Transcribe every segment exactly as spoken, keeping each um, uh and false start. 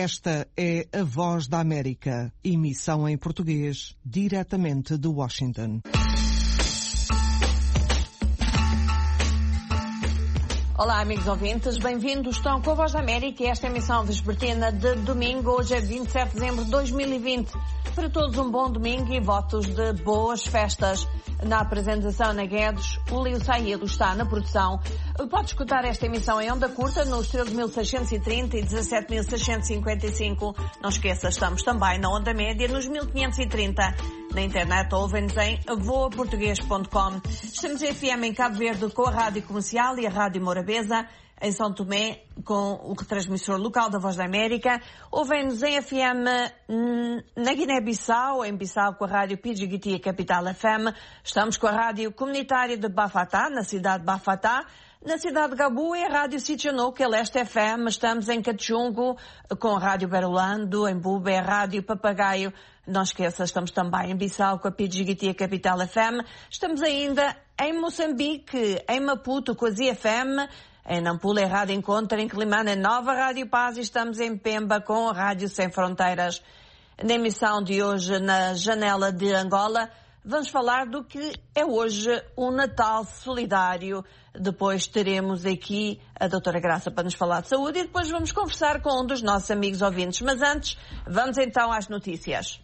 Esta é a Voz da América, emissão em português, diretamente de Washington. Olá, amigos ouvintes, bem-vindos. Estão com a Voz da América e esta é a emissão vespertina de domingo, hoje é vinte e sete de dezembro de dois mil e vinte. Para todos um bom domingo e votos de boas festas. Na apresentação na Guedes, o Leo Saído está na produção. Pode escutar esta emissão em onda curta nos treze mil seiscentos e trinta e dezassete mil seiscentos e cinquenta e cinco. Não esqueça, estamos também na onda média nos mil quinhentos e trinta. Na internet ouvem-nos em voa português ponto com. Estamos em F M em Cabo Verde com a Rádio Comercial e a Rádio Morabeza. Em São Tomé, com o retransmissor local da Voz da América. Ouvem-nos em F M na Guiné-Bissau, em Bissau com a Rádio Pidjigiti e Capital F M. Estamos com a Rádio Comunitária de Bafatá, na cidade de Bafatá. Na cidade de Gabu é a Rádio Sitianuca, Leste F M. Estamos em Cachungo com a Rádio Berolando, em Bube é a Rádio Papagaio. Não esqueça, estamos também em Bissau com a Pidjigiti e Capital F M. Estamos ainda em Moçambique, em Maputo com a Z F M. Em Nampula é a Rádio Encontro, em Climane é Nova Rádio Paz e estamos em Pemba com a Rádio Sem Fronteiras. Na emissão de hoje, na Janela de Angola, vamos falar do que é hoje um Natal solidário. Depois teremos aqui a doutora Graça para nos falar de saúde e depois vamos conversar com um dos nossos amigos ouvintes. Mas antes, vamos então às notícias.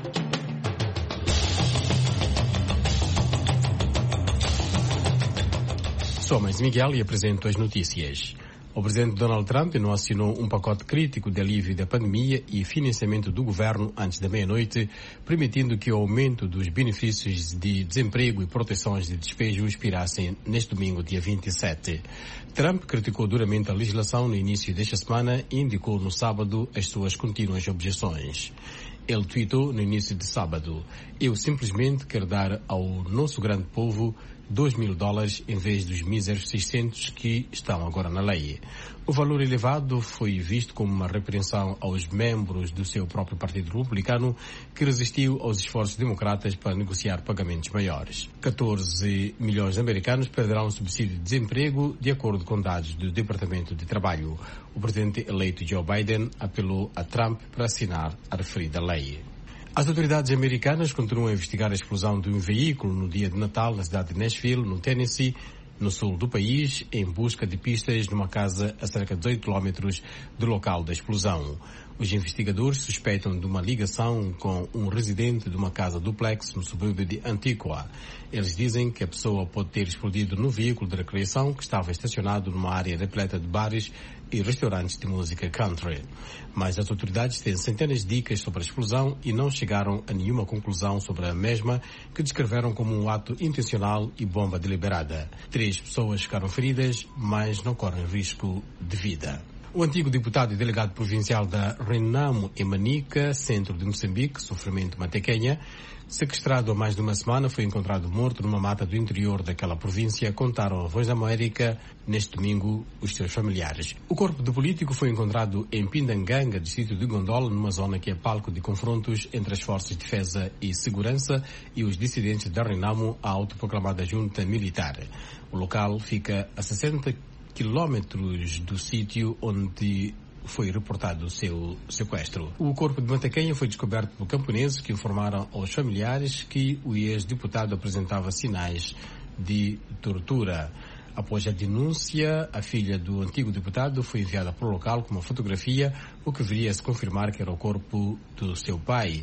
Sou Mais Miguel e apresento as notícias. O presidente Donald Trump não assinou um pacote crítico de alívio da pandemia e financiamento do governo antes da meia-noite, permitindo que o aumento dos benefícios de desemprego e proteções de despejo expirassem neste domingo, dia vinte e sete. Trump criticou duramente a legislação no início desta semana e indicou no sábado as suas contínuas objeções. Ele tweetou no início de sábado: "Eu simplesmente quero dar ao nosso grande povo dois mil dólares em vez dos míseros seiscentos que estão agora na lei." O valor elevado foi visto como uma repreensão aos membros do seu próprio Partido Republicano, que resistiu aos esforços democratas para negociar pagamentos maiores. catorze milhões de americanos perderão o subsídio de desemprego, de acordo com dados do Departamento de Trabalho. O presidente eleito Joe Biden apelou a Trump para assinar a referida lei. As autoridades americanas continuam a investigar a explosão de um veículo no dia de Natal na cidade de Nashville, no Tennessee, no sul do país, em busca de pistas numa casa a cerca de dezoito quilómetros do local da explosão. Os investigadores suspeitam de uma ligação com um residente de uma casa duplex no subúrbio de Antigua. Eles dizem que a pessoa pode ter explodido no veículo de recreação que estava estacionado numa área repleta de bares e restaurantes de música country. Mas as autoridades têm centenas de dicas sobre a explosão e não chegaram a nenhuma conclusão sobre a mesma, que descreveram como um ato intencional e bomba deliberada. Três pessoas ficaram feridas, mas não correm risco de vida. O antigo deputado e delegado provincial da Renamo em Manica, centro de Moçambique, Sofrimento Matequenha, sequestrado há mais de uma semana, foi encontrado morto numa mata do interior daquela província, contaram a Voz da América neste domingo os seus familiares. O corpo do político foi encontrado em Pindanganga, distrito de Gondola, numa zona que é palco de confrontos entre as forças de defesa e segurança e os dissidentes da Renamo, a autoproclamada junta militar. O local fica a sessenta quilómetros do sítio onde foi reportado o seu sequestro. O corpo de Matequenha foi descoberto por camponeses que informaram aos familiares que o ex-deputado apresentava sinais de tortura. Após a denúncia, a filha do antigo deputado foi enviada para o local com uma fotografia, o que viria a se confirmar que era o corpo do seu pai,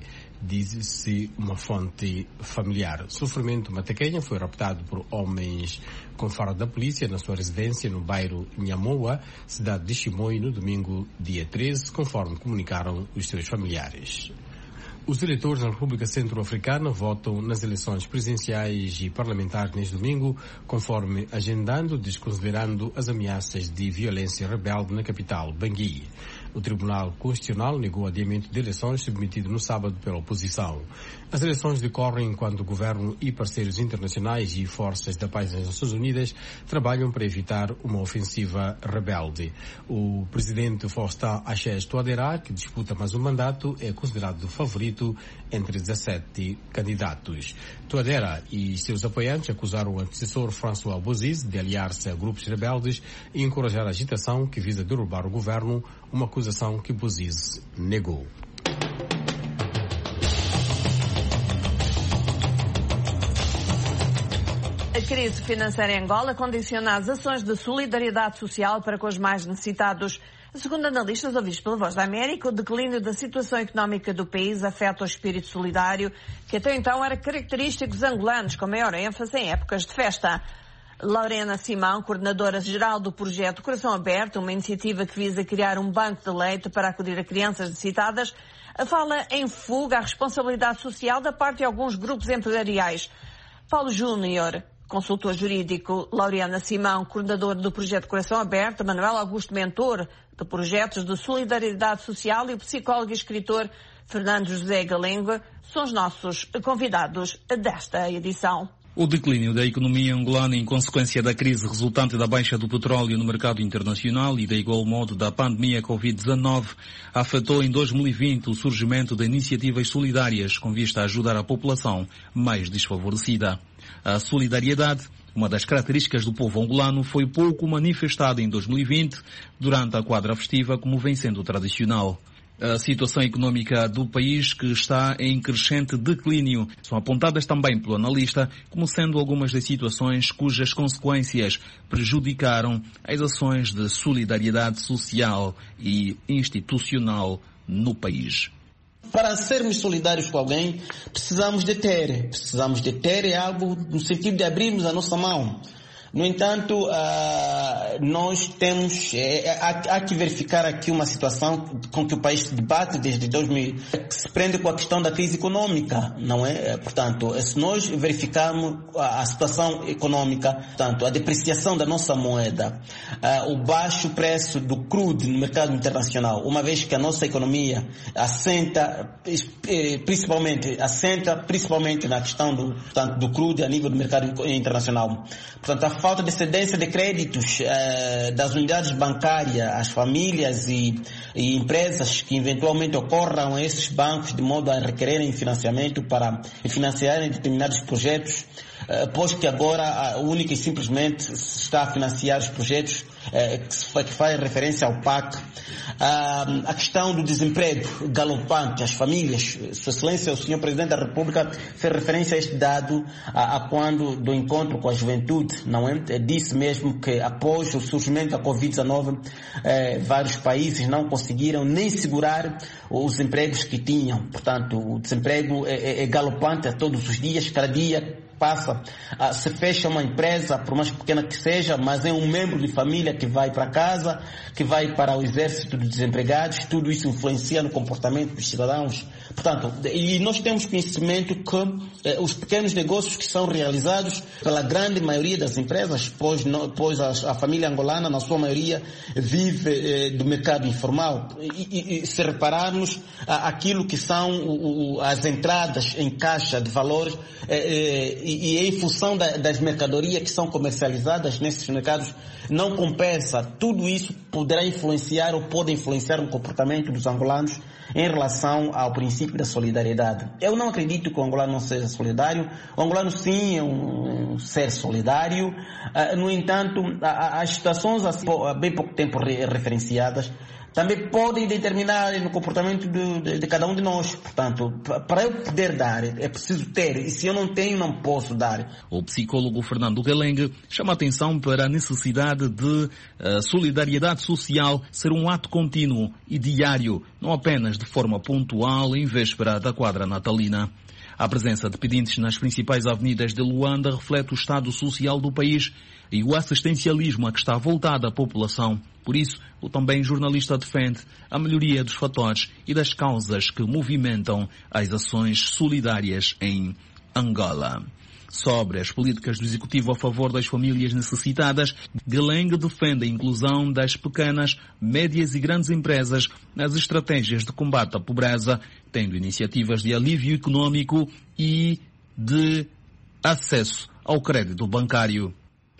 diz-se uma fonte familiar. Sofrimento Matequenha foi raptado por homens com fardo da polícia na sua residência no bairro Nhamoa, cidade de Chimoio, no domingo, dia treze, conforme comunicaram os seus familiares. Os eleitores da República Centro-Africana votam nas eleições presidenciais e parlamentares neste domingo, conforme agendando, desconsiderando as ameaças de violência rebelde na capital, Bangui. O Tribunal Constitucional negou o adiamento de eleições submetido no sábado pela oposição. As eleições decorrem enquanto o governo e parceiros internacionais e forças da paz das Nações Unidas trabalham para evitar uma ofensiva rebelde. O presidente Faustin Archange Touadéra, que disputa mais um mandato, é considerado o favorito entre dezassete candidatos. Touadéra e seus apoiantes acusaram o antecessor François Bozizé de aliar-se a grupos rebeldes e encorajar a agitação que visa derrubar o governo, uma acusação acusação que Bozizé negou. A crise financeira em Angola condiciona as ações de solidariedade social para com os mais necessitados. Segundo analistas ouvidos pela Voz da América, o declínio da situação económica do país afeta o espírito solidário, que até então era característico dos angolanos, com maior ênfase em épocas de festa. Lorena Simão, coordenadora-geral do projeto Coração Aberto, uma iniciativa que visa criar um banco de leite para acudir a crianças necessitadas, fala em fuga à responsabilidade social da parte de alguns grupos empresariais. Paulo Júnior, consultor jurídico, Laureana Simão, coordenador do projeto Coração Aberto, Manuel Augusto, mentor de projetos de solidariedade social, e o psicólogo e escritor Fernando José Galengo são os nossos convidados desta edição. O declínio da economia angolana em consequência da crise resultante da baixa do petróleo no mercado internacional e, de igual modo, da pandemia covid dezenove afetou em dois mil e vinte o surgimento de iniciativas solidárias com vista a ajudar a população mais desfavorecida. A solidariedade, uma das características do povo angolano, foi pouco manifestada em dois mil e vinte durante a quadra festiva, como vem sendo tradicional. A situação económica do país, que está em crescente declínio, são apontadas também pelo analista como sendo algumas das situações cujas consequências prejudicaram as ações de solidariedade social e institucional no país. Para sermos solidários com alguém, precisamos de ter. Precisamos de ter é algo no sentido de abrirmos a nossa mão. No entanto, uh, nós temos, é, há, há que verificar aqui uma situação com que o país se debate desde dois mil, que se prende com a questão da crise econômica, não é? Portanto, se nós verificarmos a, a situação econômica, portanto, a depreciação da nossa moeda, uh, o baixo preço do crudo no mercado internacional, uma vez que a nossa economia assenta, principalmente, assenta principalmente na questão do, portanto, do crudo a nível do mercado internacional. Portanto, a falta de cedência de créditos eh, das unidades bancárias às famílias e, e empresas que eventualmente ocorram a esses bancos de modo a requererem financiamento para financiarem determinados projetos, eh, pois que agora uh, única e simplesmente se está a financiar os projetos eh, que, se, que faz referência ao P A C. Uh, a questão do desemprego galopante, as famílias, Sua Excelência, o senhor Presidente da República fez referência a este dado a, a quando do encontro com a juventude, não é? Disse mesmo que após o surgimento da covid dezenove, eh, vários países não conseguiram nem segurar os empregos que tinham. Portanto, o desemprego é, é, é galopante a todos os dias, cada dia passa, ah, se fecha uma empresa, por mais pequena que seja, mas é um membro de família que vai para casa, que vai para o exército dos desempregados, tudo isso influencia no comportamento dos cidadãos. Portanto, e nós temos conhecimento que eh, os pequenos negócios que são realizados pela grande maioria das empresas, pois, no, pois a, a família angolana, na sua maioria, vive eh, do mercado informal. E, e, e se repararmos ah, aquilo que são o, o, as entradas em caixa de valores, eh, eh, e, e em função da, das mercadorias que são comercializadas nesses mercados, não compensa. Tudo isso poderá influenciar ou pode influenciar no comportamento dos angolanos em relação ao princípio da solidariedade. Eu não acredito que o angolano não seja solidário. O angolano sim é um ser solidário. Uh, no entanto, as situações assim, há bem pouco tempo referenciadas também podem determinar no comportamento de, de, de cada um de nós. Portanto, para eu poder dar, é preciso ter. E se eu não tenho, não posso dar. O psicólogo Fernando Galengo chama a atenção para a necessidade de uh, solidariedade social ser um ato contínuo e diário, não apenas de forma pontual em véspera da quadra natalina. A presença de pedintes nas principais avenidas de Luanda reflete o estado social do país e o assistencialismo a que está voltada a população. Por isso, o também jornalista defende a melhoria dos fatores e das causas que movimentam as ações solidárias em Angola. Sobre as políticas do Executivo a favor das famílias necessitadas, Galengo defende a inclusão das pequenas, médias e grandes empresas nas estratégias de combate à pobreza, tendo iniciativas de alívio econômico e de acesso ao crédito bancário.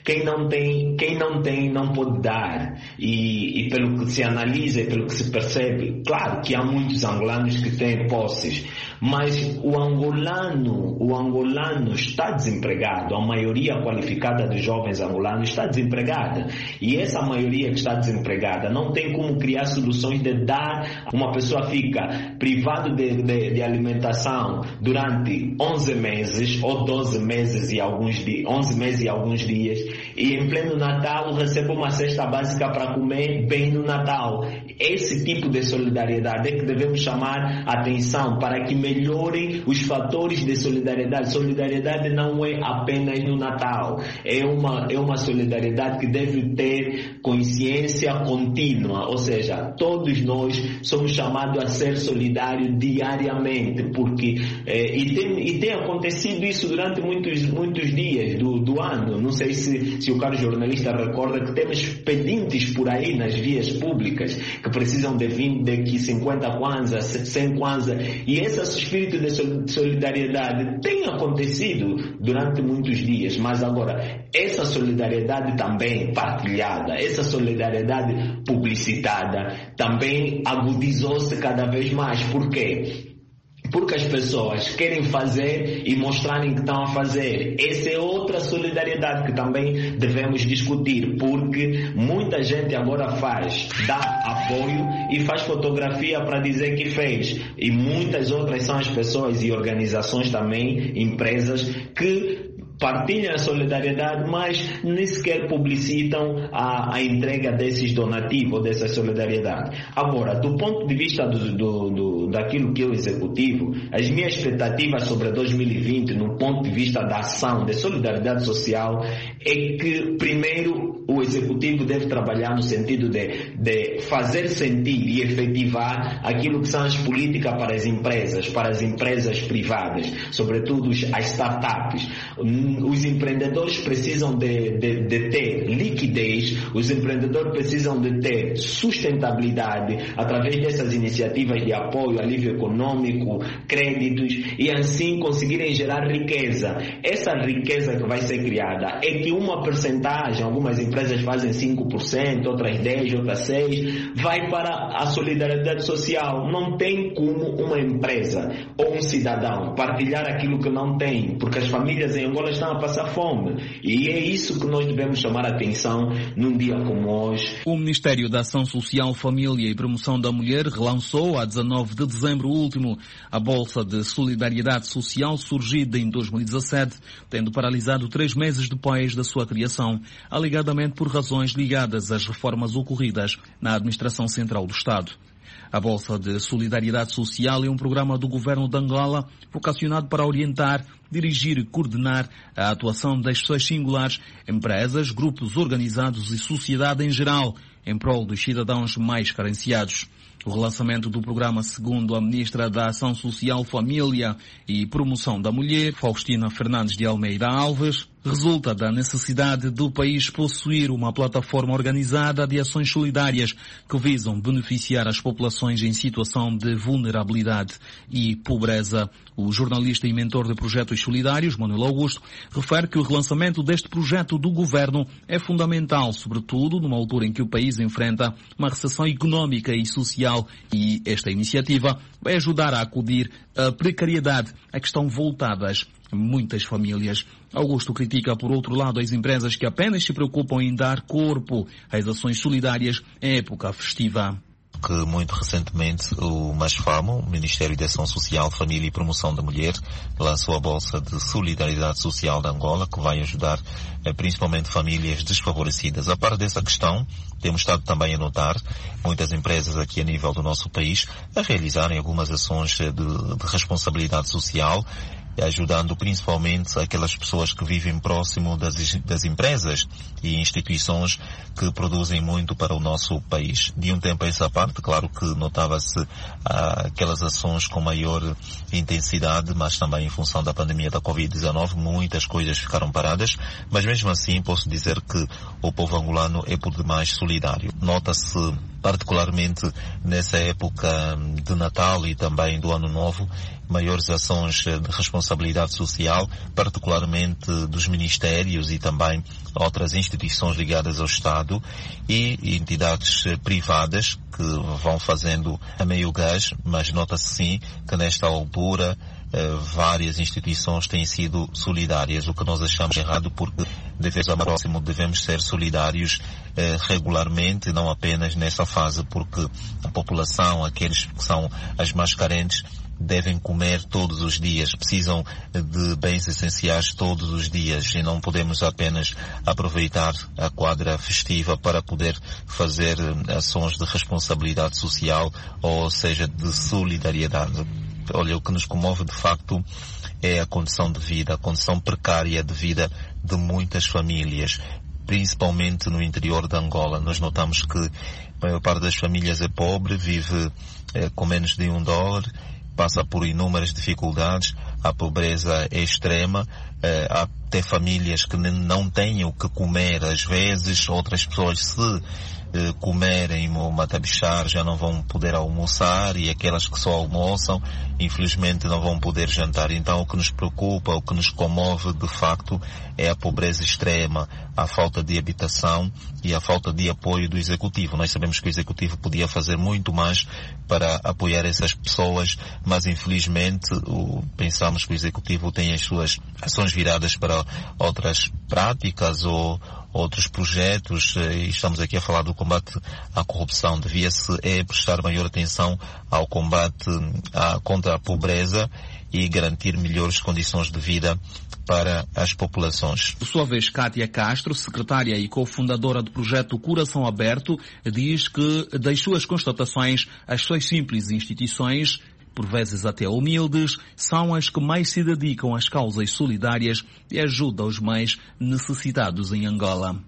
quem não tem, quem não tem não pode dar. E, e pelo que se analisa e pelo que se percebe, claro que há muitos angolanos que têm posses, mas o angolano, o angolano está desempregado. A maioria qualificada dos jovens angolanos está desempregada. E essa maioria que está desempregada não tem como criar soluções de dar. Uma pessoa fica privada de, de, de alimentação durante onze meses ou doze meses e alguns dias, onze meses e alguns dias, e em pleno Natal recebe uma cesta básica para comer bem no Natal. Esse tipo de solidariedade é que devemos chamar a atenção para que melhorem os fatores de solidariedade. Solidariedade não é apenas no Natal, é uma, é uma solidariedade que deve ter consciência contínua, ou seja, todos nós somos chamados a ser solidários diariamente, porque eh, e, tem, e tem acontecido isso durante muitos, muitos dias do, do ano. Não sei se, se o caro jornalista recorda que temos pedintes por aí nas vias públicas que precisam de vinte, de cinquenta kwanza, cem kwanza, e esse espírito de solidariedade tem acontecido durante muitos dias, mas agora essa solidariedade também partilhada, essa solidariedade publicitada também agudizou-se cada vez mais. Por quê? Porque as pessoas querem fazer e mostrarem que estão a fazer. Essa é outra solidariedade que também devemos discutir, porque muita gente agora faz, dá apoio e faz fotografia para dizer que fez. E muitas outras são as pessoas e organizações também, empresas, que partilham a solidariedade, mas nem sequer publicitam a, a entrega desses donativos, dessa solidariedade. Agora, do ponto de vista do, do, do, daquilo que é o executivo, as minhas expectativas sobre dois mil e vinte, no ponto de vista da ação de solidariedade social, é que, primeiro, o executivo deve trabalhar no sentido de, de fazer sentir e efetivar aquilo que são as políticas para as empresas, para as empresas privadas, sobretudo as startups. Os empreendedores precisam de, de, de ter liquidez, os empreendedores precisam de ter sustentabilidade através dessas iniciativas de apoio, alívio econômico, créditos, e assim conseguirem gerar riqueza. Essa riqueza que vai ser criada é que uma percentagem, algumas empresas fazem cinco por cento, outras dez por cento, outras seis por cento, vai para a solidariedade social. Não tem como uma empresa ou um cidadão partilhar aquilo que não tem, porque as famílias em Angola estão a passar fome, e é isso que nós devemos chamar a atenção num dia como hoje. O Ministério da Ação Social, Família e Promoção da Mulher relançou a dezanove de dezembro último a Bolsa de Solidariedade Social, surgida em dois mil e dezassete, tendo paralisado três meses depois da sua criação, alegadamente por razões ligadas às reformas ocorridas na Administração Central do Estado. A Bolsa de Solidariedade Social é um programa do governo de Angola vocacionado para orientar, dirigir e coordenar a atuação das pessoas singulares, empresas, grupos organizados e sociedade em geral, em prol dos cidadãos mais carenciados. O relançamento do programa, segundo a Ministra da Ação Social, Família e Promoção da Mulher, Faustina Fernandes de Almeida Alves, resulta da necessidade do país possuir uma plataforma organizada de ações solidárias que visam beneficiar as populações em situação de vulnerabilidade e pobreza. O jornalista e mentor de projetos solidários, Manuel Augusto, refere que o relançamento deste projeto do governo é fundamental, sobretudo numa altura em que o país enfrenta uma recessão económica e social, e esta iniciativa vai ajudar a acudir à precariedade a que estão voltadas muitas famílias. Augusto critica, por outro lado, as empresas que apenas se preocupam em dar corpo às ações solidárias em época festiva. Que muito recentemente o MASFAMO, o Ministério da Ação Social, Família e Promoção da Mulher, lançou a Bolsa de Solidariedade Social de Angola, que vai ajudar eh, principalmente famílias desfavorecidas. A par dessa questão, temos estado também a notar muitas empresas aqui a nível do nosso país a realizarem algumas ações de, de responsabilidade social, ajudando principalmente aquelas pessoas que vivem próximo das, das empresas e instituições que produzem muito para o nosso país. De um tempo a essa parte, claro que notava-se ah, aquelas ações com maior intensidade, mas também em função da pandemia da covid dezenove, muitas coisas ficaram paradas, mas mesmo assim posso dizer que o povo angolano é por demais solidário. Nota-se particularmente nessa época de Natal e também do Ano Novo, maiores ações de responsabilidade social, particularmente dos ministérios e também outras instituições ligadas ao Estado e entidades privadas que vão fazendo a meio gás, mas nota-se sim que nesta altura várias instituições têm sido solidárias, o que nós achamos errado, porque devemos ao próximo, devemos ser solidários eh, regularmente, não apenas nessa fase, porque a população, aqueles que são as mais carentes, devem comer todos os dias, precisam de bens essenciais todos os dias e não podemos apenas aproveitar a quadra festiva para poder fazer ações de responsabilidade social, ou seja, de solidariedade. Olha, o que nos comove de facto é a condição de vida, a condição precária de vida de muitas famílias, principalmente no interior de Angola. Nós notamos que a maior parte das famílias é pobre, vive eh, com menos de um dólar, passa por inúmeras dificuldades, a pobreza é extrema, eh, há até famílias que não têm o que comer, às vezes outras pessoas se eh, comerem ou matabichar já não vão poder almoçar, e aquelas que só almoçam infelizmente não vão poder jantar. Então o que nos preocupa, o que nos comove de facto é a pobreza extrema, a falta de habitação e a falta de apoio do Executivo. Nós sabemos que o Executivo podia fazer muito mais para apoiar essas pessoas, mas infelizmente o, pensamos que o Executivo tem as suas ações viradas para outras práticas ou outros projetos, e estamos aqui a falar do combate à corrupção. Devia-se é prestar maior atenção ao combate à, contra a pobreza e garantir melhores condições de vida para as populações. Por sua vez, Kátia Castro, secretária e cofundadora do projeto Coração Aberto, diz que das suas constatações, as suas simples instituições, por vezes até humildes, são as que mais se dedicam às causas solidárias e ajudam os mais necessitados em Angola.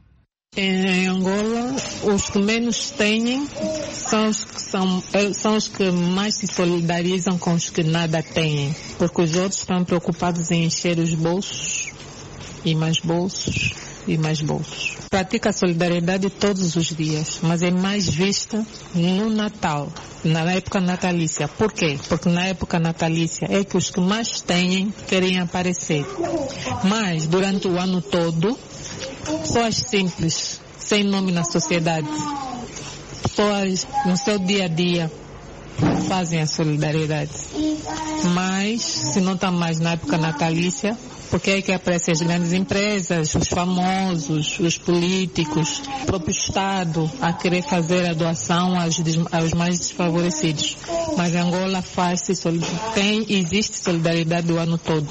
Em Angola, os que menos têm são os que, são, são os que mais se solidarizam com os que nada têm, porque os outros estão preocupados em encher os bolsos e mais bolsos e mais bolsos. Pratica a solidariedade todos os dias, mas é mais vista no Natal, na época natalícia. Por quê? Porque na época natalícia é que os que mais têm querem aparecer. Mas durante o ano todo, pessoas simples, sem nome na sociedade, pessoas no seu dia a dia fazem a solidariedade. Mas se não está mais na época natalícia, porque é que aparecem as grandes empresas, os famosos, os políticos, o próprio Estado a querer fazer a doação aos, aos mais desfavorecidos. Mas Angola faz-se, tem, existe solidariedade o ano todo.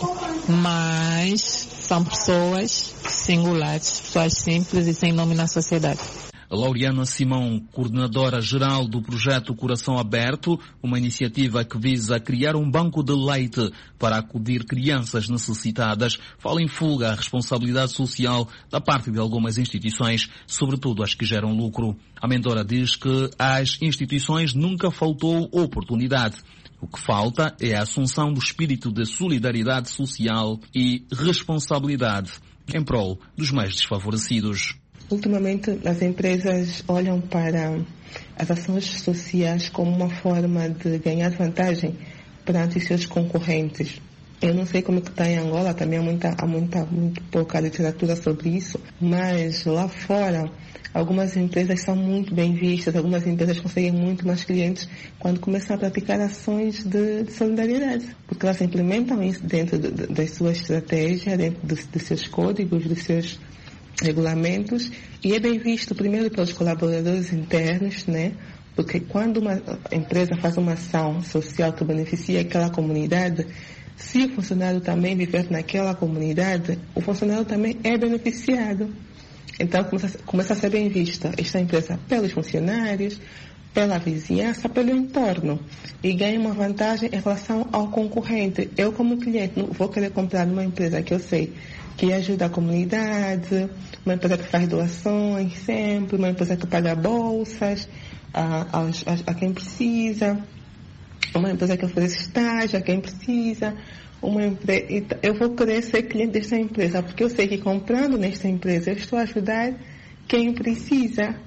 Mas são pessoas singulares, pessoas simples e sem nome na sociedade. Lauriana Simão, coordenadora geral do projeto Coração Aberto, uma iniciativa que visa criar um banco de leite para acudir crianças necessitadas, fala em fuga a responsabilidade social da parte de algumas instituições, sobretudo as que geram lucro. A mentora diz que às instituições nunca faltou oportunidade. O que falta é a assunção do espírito de solidariedade social e responsabilidade em prol dos mais desfavorecidos. Ultimamente, as empresas olham para as ações sociais como uma forma de ganhar vantagem perante os seus concorrentes. Eu não sei como é que está em Angola, também há muita, há muita, muito pouca literatura sobre isso, mas lá fora, algumas empresas são muito bem vistas, algumas empresas conseguem muito mais clientes quando começam a praticar ações de, de solidariedade, porque elas implementam isso dentro de, de, das suas estratégias, dentro dos, dos seus códigos, dos seus regulamentos, e é bem visto primeiro pelos colaboradores internos, né? Porque quando uma empresa faz uma ação social que beneficia aquela comunidade, se o funcionário também viver naquela comunidade, o funcionário também é beneficiado. Então começa, começa a ser bem vista esta empresa pelos funcionários, pela vizinhança, pelo entorno, e ganha uma vantagem em relação ao concorrente. Eu, como cliente, não vou querer comprar numa empresa que eu sei que ajuda a comunidade, uma empresa que faz doações sempre, uma empresa que paga bolsas a, a, a, a quem precisa, uma empresa que oferece estágio a quem precisa. Uma empre... Eu vou querer ser cliente desta empresa, porque eu sei que comprando nesta empresa eu estou a ajudar quem precisa.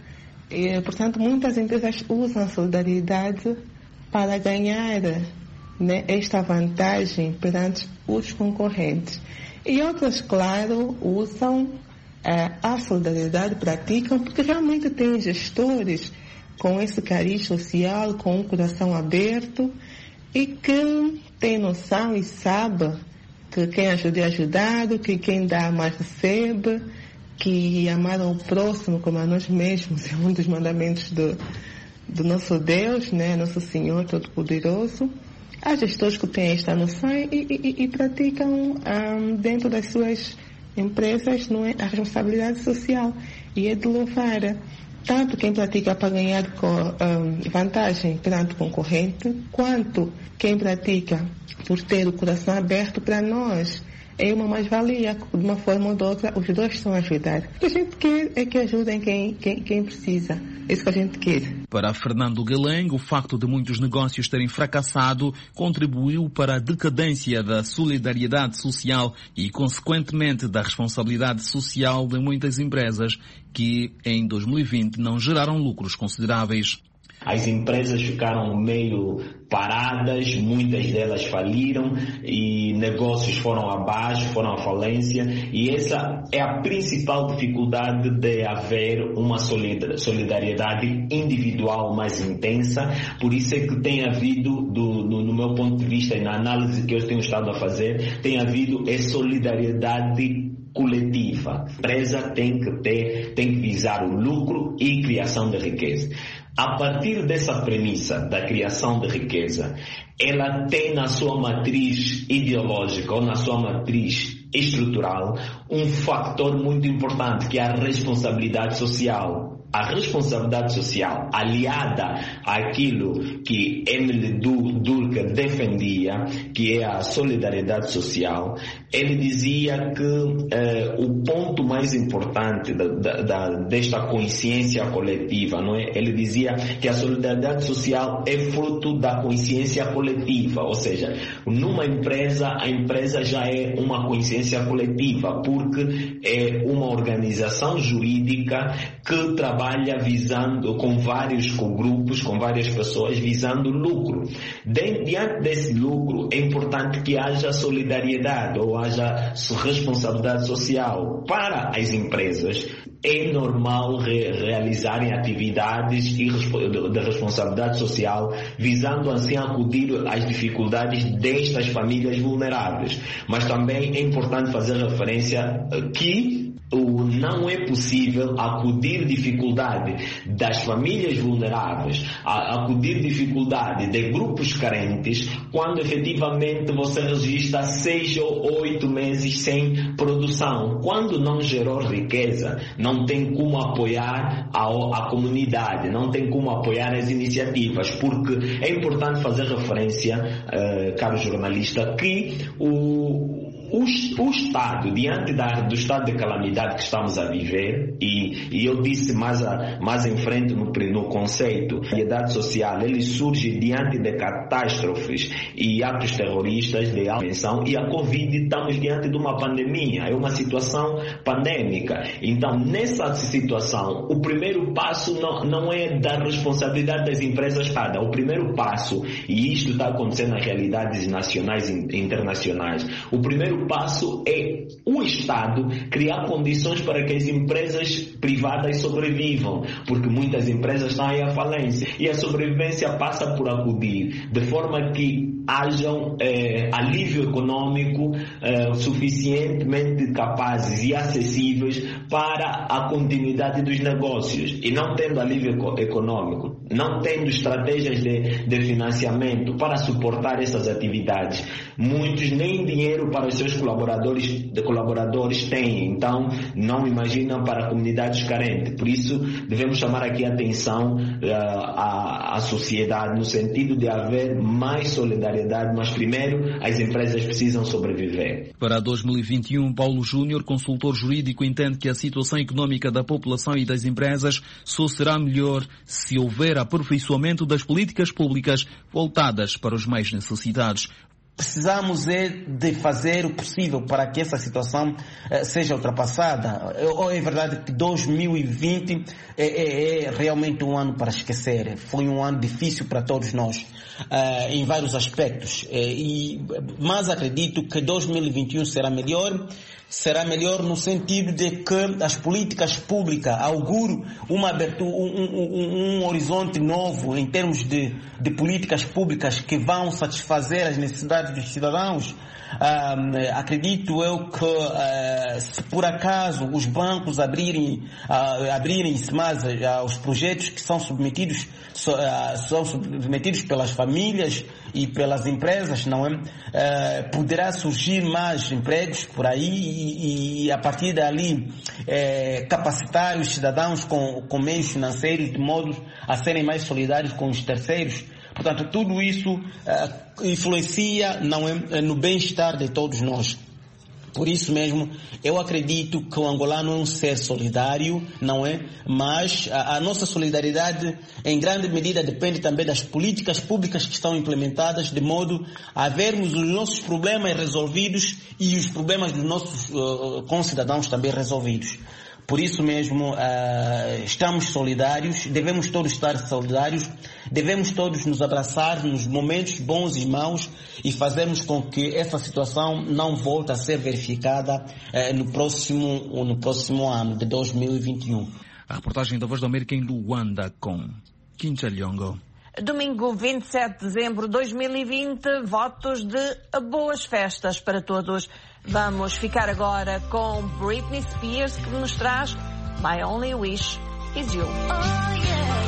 E, portanto, muitas empresas usam a solidariedade para ganhar, né, esta vantagem perante os concorrentes. E outras, claro, usam uh, a solidariedade, praticam, porque realmente tem gestores com esse cariz social, com um coração aberto e que tem noção e sabe que quem ajuda é ajudado, que quem dá mais recebe, que amar ao próximo como a nós mesmos é um dos mandamentos do, do nosso Deus, né? Nosso Senhor Todo-Poderoso. Há gestores que têm esta noção e, e, e praticam um, dentro das suas empresas, não é, a responsabilidade social. E é de louvar tanto quem pratica para ganhar com, um, vantagem perante o concorrente, quanto quem pratica por ter o coração aberto para nós. É uma mais-valia, de uma forma ou de outra, os dois estão a ajudar. O que a gente quer é que ajudem quem, quem, quem precisa. É isso que a gente quer. Para Fernando Gueleng, o facto de muitos negócios terem fracassado contribuiu para a decadência da solidariedade social e, consequentemente, da responsabilidade social de muitas empresas que, em dois mil e vinte, não geraram lucros consideráveis. As empresas ficaram meio paradas, muitas delas faliram e negócios foram abaixo, foram à falência, e essa é a principal dificuldade de haver uma solidariedade individual mais intensa. Por isso é que tem havido, do, do, no meu ponto de vista e na análise que eu tenho estado a fazer, tem havido a solidariedade coletiva. A empresa tem que ter, tem que visar o lucro e criação de riqueza. A partir dessa premissa da criação de riqueza, ela tem na sua matriz ideológica ou na sua matriz estrutural um fator muito importante, que é a responsabilidade social. A responsabilidade social, aliada àquilo que Emile Durkheim defendia, que é a solidariedade social, ele dizia que eh, o ponto mais importante da, da, da, desta consciência coletiva, não é? Ele dizia que a solidariedade social é fruto da consciência coletiva, ou seja, numa empresa, a empresa já é uma consciência coletiva, porque é uma organização jurídica que trabalha trabalha visando, com vários com grupos, com várias pessoas, visando lucro. Diante desse lucro, é importante que haja solidariedade ou haja responsabilidade social para as empresas. É normal re realizarem atividades de responsabilidade social, visando assim acudir às dificuldades destas famílias vulneráveis. Mas também é importante fazer referência que não é possível acudir dificuldade das famílias vulneráveis, acudir dificuldade de grupos carentes, quando efetivamente você registra seis ou oito meses sem produção. Quando não gerou riqueza, não tem como apoiar a, a comunidade, não tem como apoiar as iniciativas, porque é importante fazer referência, uh, caro jornalista, que o O, o Estado, diante da, do estado de calamidade que estamos a viver, e, e eu disse mais, a, mais em frente no, no conceito, a solidariedade social, ele surge diante de catástrofes e atos terroristas de alta dimensão, e a Covid, estamos diante de uma pandemia, é uma situação pandêmica. Então, nessa situação, o primeiro passo não, não é da responsabilidade das empresas cada. O primeiro passo, e isto está acontecendo nas realidades nacionais e internacionais, o primeiro O passo é o Estado criar condições para que as empresas privadas sobrevivam, porque muitas empresas estão aí à falência, e a sobrevivência passa por acudir, de forma que hajam eh, alívio econômico eh, suficientemente capazes e acessíveis para a continuidade dos negócios. E não tendo alívio econômico, não tendo estratégias de, de financiamento para suportar essas atividades, muitos nem dinheiro para os seus colaboradores, de colaboradores têm, então não imaginam para comunidades carentes. Por isso devemos chamar aqui a atenção uh, à, à sociedade, no sentido de haver mais solidariedade, mas primeiro as empresas precisam sobreviver. Para dois mil e vinte e um, Paulo Júnior, consultor jurídico, entende que a situação econômica da população e das empresas só será melhor se houver aperfeiçoamento das políticas públicas voltadas para os mais necessitados. precisamos é de fazer o possível para que essa situação eh, seja ultrapassada. Ou é verdade que dois mil e vinte é, é, é realmente um ano para esquecer. Foi um ano difícil para todos nós, eh, em vários aspectos. Eh, e, mas acredito que dois mil e vinte e um será melhor. Será melhor no sentido de que as políticas públicas auguram uma abertura, um, um, um horizonte novo em termos de, de políticas públicas que vão satisfazer as necessidades dos cidadãos. Um, acredito eu que uh, se por acaso os bancos abrirem uh, abrirem-se mais uh, os projetos que são submetidos so, uh, são submetidos pelas famílias e pelas empresas, não é? Uh, poderá surgir mais empregos por aí e, e a partir dali uh, capacitar os cidadãos com, com meios financeiros de modo a serem mais solidários com os terceiros. Portanto, tudo isso uh, influencia, não é, no bem-estar de todos nós. Por isso mesmo, eu acredito que o angolano é um ser solidário, não é? Mas a, a nossa solidariedade, em grande medida, depende também das políticas públicas que estão implementadas, de modo a vermos os nossos problemas resolvidos e os problemas dos nossos uh, concidadãos também resolvidos. Por isso mesmo, uh, estamos solidários, devemos todos estar solidários, devemos todos nos abraçar nos momentos bons e maus e fazermos com que essa situação não volte a ser verificada uh, no próximo, no próximo ano de dois mil e vinte e um. A reportagem da Voz da América em Luanda com Quincha Liongo. Domingo vinte e sete de dezembro de dois mil e vinte, votos de boas festas para todos. Vamos ficar agora com Britney Spears, que nos traz My Only Wish Is You. Oh, yeah,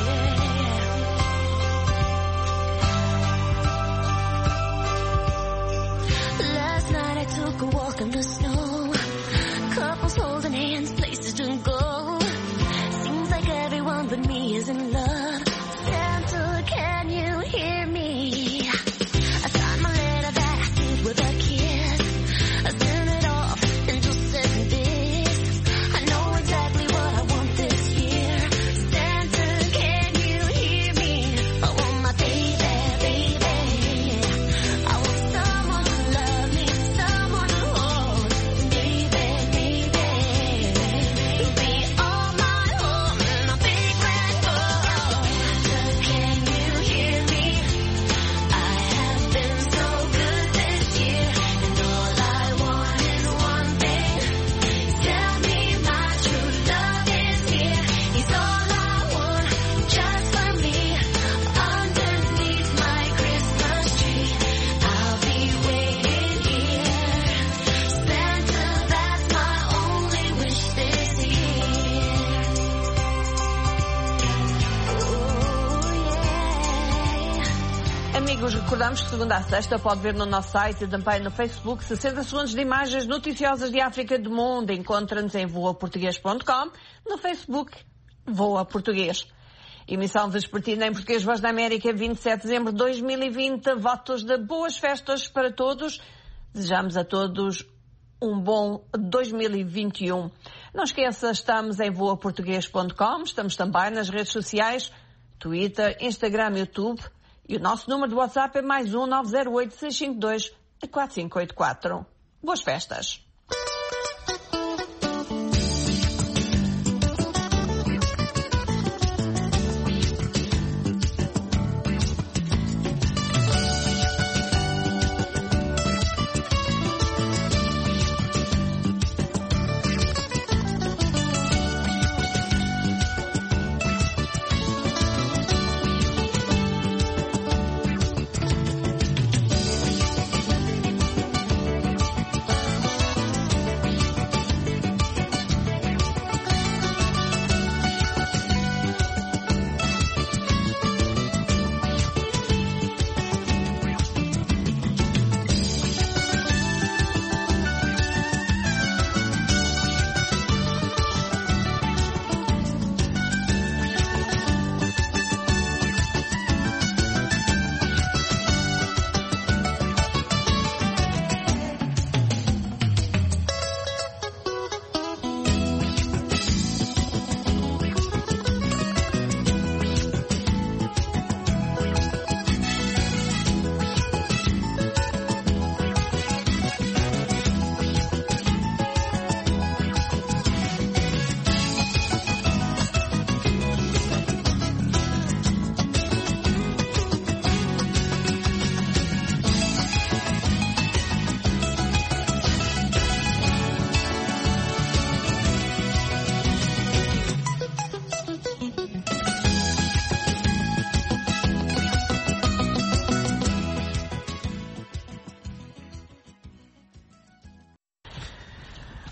yeah. Last night I took a walk in the snow. Couples holding hands, places to go. Seems like everyone but me is in love. Santa, can you hear me? I signed my letter that I sealed with a kiss. I sent it off and just said this. I know exactly what I want this year. Santa, can you hear me? I want my baby, baby. I want someone to love me, someone to hold. Baby, baby. You'll be all my home and a big red bow. Santa, can you hear me? I have been so good this year, and all I want is one thing. Tell me my true love is here. He's all I want, just for me. Underneath my Christmas tree, I'll be waiting here. Santa, that's my only wish this year. Oh, yeah. Amigos, recordamos que segunda a sexta pode ver no nosso site e também no Facebook sessenta segundos de imagens noticiosas de África e do mundo. Encontra-nos em voa português ponto com, no Facebook Voa Português. Emissão vespertina em português Voz da América, vinte e sete de dezembro de dois mil e vinte. Votos de boas festas para todos. Desejamos a todos um bom dois mil e vinte e um. Não esqueça, estamos em voa português ponto com, estamos também nas redes sociais, Twitter, Instagram, YouTube, e o nosso número de WhatsApp é mais um nove zero oito, seis cinco dois, quatro cinco oito quatro. Boas festas!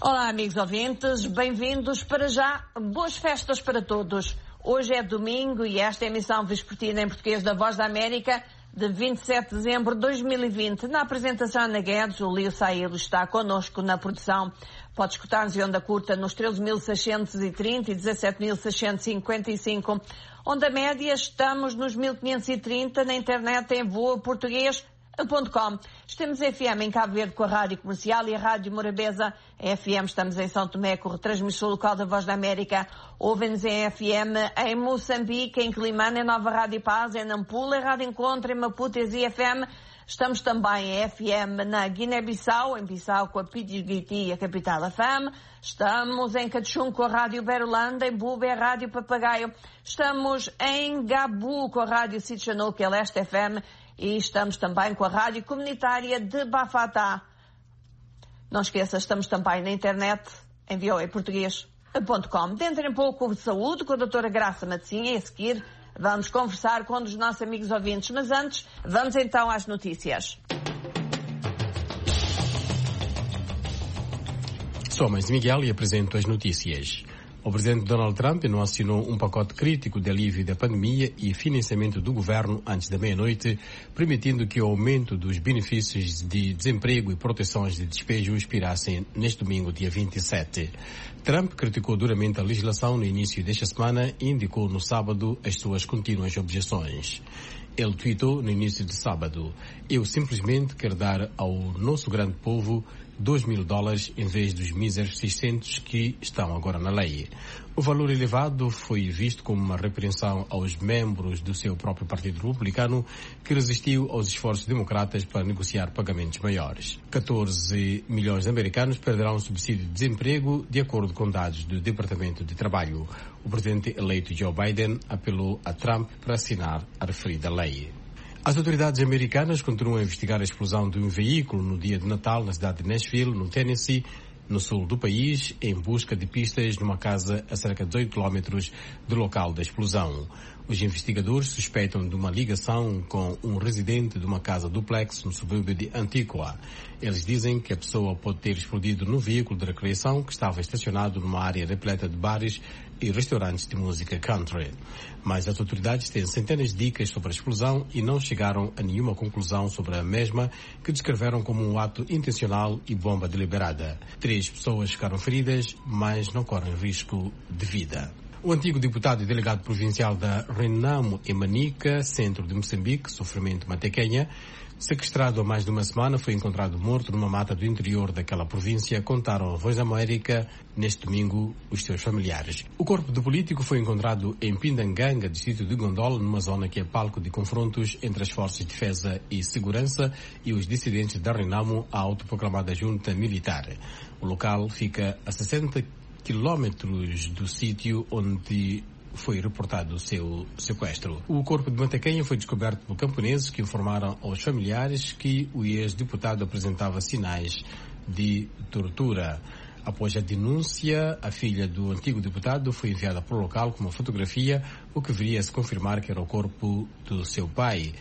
Olá, amigos ouvintes, bem-vindos para já. Boas festas para todos. Hoje é domingo e esta é a emissão vespertina em português da Voz da América de vinte e sete de dezembro de dois mil e vinte. Na apresentação, Ana Guedes, o Lio Saílo está connosco na produção. Pode escutar-nos em onda curta nos treze mil seiscentos e trinta e dezassete mil seiscentos e cinquenta e cinco. Onda média, estamos nos mil quinhentos e trinta, na internet em voa português ponto com. Estamos em F M em Cabo Verde com a Rádio Comercial e a Rádio Morabeza. Em F M estamos em São Tomé com a retransmissão local da Voz da América. Ouvem-nos em F M em Moçambique, em Climane, em Nova Rádio Paz, em Nampula, em Rádio Encontro, em Maputo e F M. Estamos também em F M na Guiné-Bissau, em Bissau com a Pidgiti, a capital F M. Estamos em Cachum com a Rádio Berolanda, em Bube, a Rádio Papagaio. Estamos em Gabu com a Rádio Sitchanou, que é Leste F M. E estamos também com a Rádio Comunitária de Bafatá. Não esqueça, estamos também na internet em v o a português ponto com. Dentro em pouco de saúde com a doutora Graça Matosinha e a seguir vamos conversar com um dos nossos amigos ouvintes. Mas antes, vamos então às notícias. Sou a Mãe Miguel e apresento as notícias. O presidente Donald Trump não assinou um pacote crítico de alívio da pandemia e financiamento do governo antes da meia-noite, permitindo que o aumento dos benefícios de desemprego e proteções de despejo expirassem neste domingo, dia vinte e sete. Trump criticou duramente a legislação no início desta semana e indicou no sábado as suas contínuas objeções. Ele tweetou no início de sábado: "Eu simplesmente quero dar ao nosso grande povo dois mil dólares em vez dos míseros seiscentos que estão agora na lei." O valor elevado foi visto como uma repreensão aos membros do seu próprio Partido Republicano, que resistiu aos esforços democratas para negociar pagamentos maiores. catorze milhões de americanos perderão o subsídio de desemprego, de acordo com dados do Departamento de Trabalho. O presidente eleito Joe Biden apelou a Trump para assinar a referida lei. As autoridades americanas continuam a investigar a explosão de um veículo no dia de Natal na cidade de Nashville, no Tennessee, no sul do país, em busca de pistas numa casa a cerca de dezoito quilómetros do local da explosão. Os investigadores suspeitam de uma ligação com um residente de uma casa duplex no subúrbio de Antigua. Eles dizem que a pessoa pode ter explodido no veículo de recreação que estava estacionado numa área repleta de bares e restaurantes de música country. Mas as autoridades têm centenas de dicas sobre a explosão e não chegaram a nenhuma conclusão sobre a mesma, que descreveram como um ato intencional e bomba deliberada. Três pessoas ficaram feridas, mas não correm risco de vida. O antigo deputado e delegado provincial da Renamo e Manica, centro de Moçambique, Sofrimento Matequenha, sequestrado há mais de uma semana, foi encontrado morto numa mata do interior daquela província, contaram a Voz da América neste domingo os seus familiares. O corpo do político foi encontrado em Pindanganga, distrito de Gondola, numa zona que é palco de confrontos entre as forças de defesa e segurança e os dissidentes da Renamo, a autoproclamada junta militar. O local fica a sessenta quilómetros do sítio onde foi reportado o seu sequestro. O corpo de Matequenha foi descoberto por camponeses que informaram aos familiares que o ex-deputado apresentava sinais de tortura. Após a denúncia, a filha do antigo deputado foi enviada para o local com uma fotografia, o que viria a se confirmar que era o corpo do seu pai,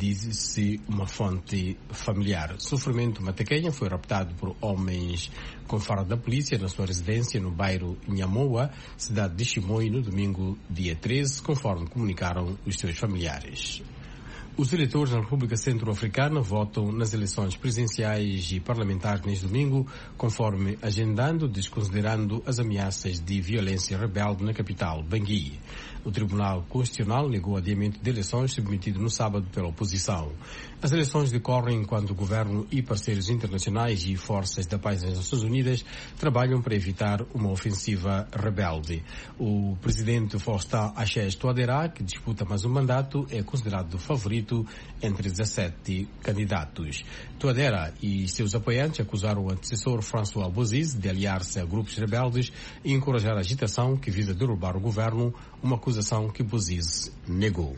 diz-se uma fonte familiar. Sofrimento Matequenha foi raptado por homens com farda da polícia na sua residência no bairro Nhamoa, cidade de Chimoio, no domingo, dia treze, conforme comunicaram os seus familiares. Os eleitores na República Centro-Africana votam nas eleições presidenciais e parlamentares neste domingo, conforme agendando, desconsiderando as ameaças de violência rebelde na capital, Bangui. O Tribunal Constitucional negou o adiamento de eleições submetido no sábado pela oposição. As eleições decorrem enquanto o governo e parceiros internacionais e forças da paz das Nações Unidas trabalham para evitar uma ofensiva rebelde. O presidente Faustin Archange Touadéra, que disputa mais um mandato, é considerado o favorito entre dezessete candidatos. Touadéra e seus apoiantes acusaram o antecessor François Bozizé de aliar-se a grupos rebeldes e encorajar a agitação que visa derrubar o governo, uma acusação que Bozizé negou.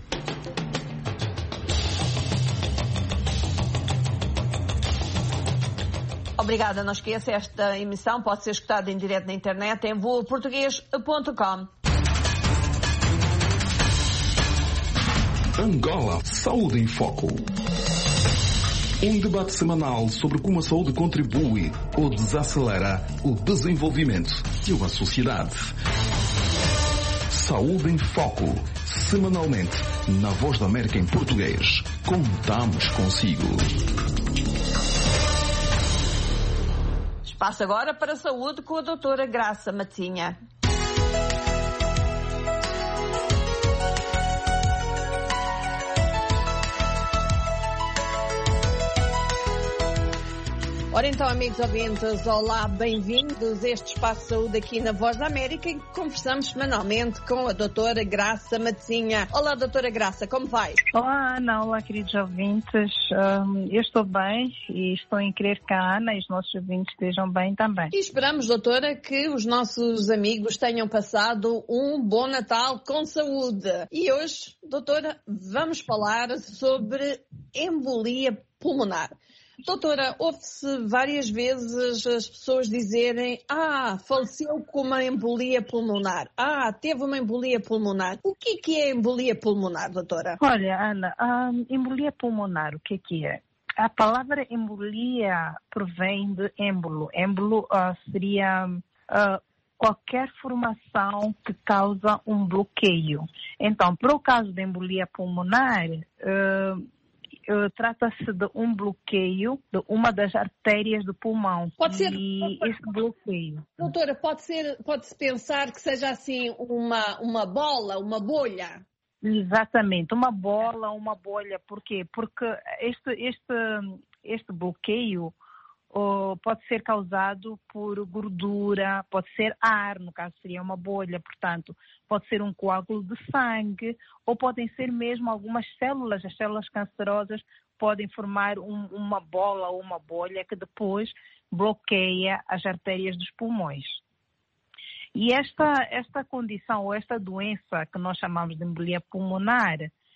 Obrigada, não esqueça, esta emissão pode ser escutada em direto na internet em voa português ponto com. Angola, saúde em foco. Um debate semanal sobre como a saúde contribui ou desacelera o desenvolvimento de uma sociedade. Saúde em Foco. Semanalmente, na Voz da América em português. Contamos consigo. Espaço agora para a saúde com a doutora Graça Matinha. Ora então, amigos ouvintes, olá, bem-vindos a este Espaço de Saúde aqui na Voz da América e conversamos semanalmente com a doutora Graça Matinha. Olá, doutora Graça, como vai? Olá, Ana, olá, queridos ouvintes. Um, eu estou bem e estou em crer que a Ana e os nossos ouvintes estejam bem também. E esperamos, doutora, que os nossos amigos tenham passado um bom Natal com saúde. E hoje, doutora, vamos falar sobre embolia pulmonar. Doutora, ouve-se várias vezes as pessoas dizerem ah, faleceu com uma embolia pulmonar. Ah, teve uma embolia pulmonar. O que é, que é embolia pulmonar, doutora? Olha, Ana, a embolia pulmonar, o que é que é? A palavra embolia provém de êmbolo. Êmbolo uh, seria uh, qualquer formação que causa um bloqueio. Então, para o caso de embolia pulmonar, uh, Uh, trata-se de um bloqueio de uma das artérias do pulmão. Pode ser. E esse bloqueio. Doutora, pode ser, pode-se pensar que seja assim uma, uma bola, uma bolha? Exatamente, uma bola, uma bolha. Por quê? Porque este, este, este bloqueio uh, pode ser causado por gordura, pode ser ar, no caso seria uma bolha, portanto, pode ser um coágulo de sangue, ou podem ser mesmo algumas células, as células cancerosas podem formar um, uma bola ou uma bolha que depois bloqueia as artérias dos pulmões. E esta, esta condição ou esta doença que nós chamamos de embolia pulmonar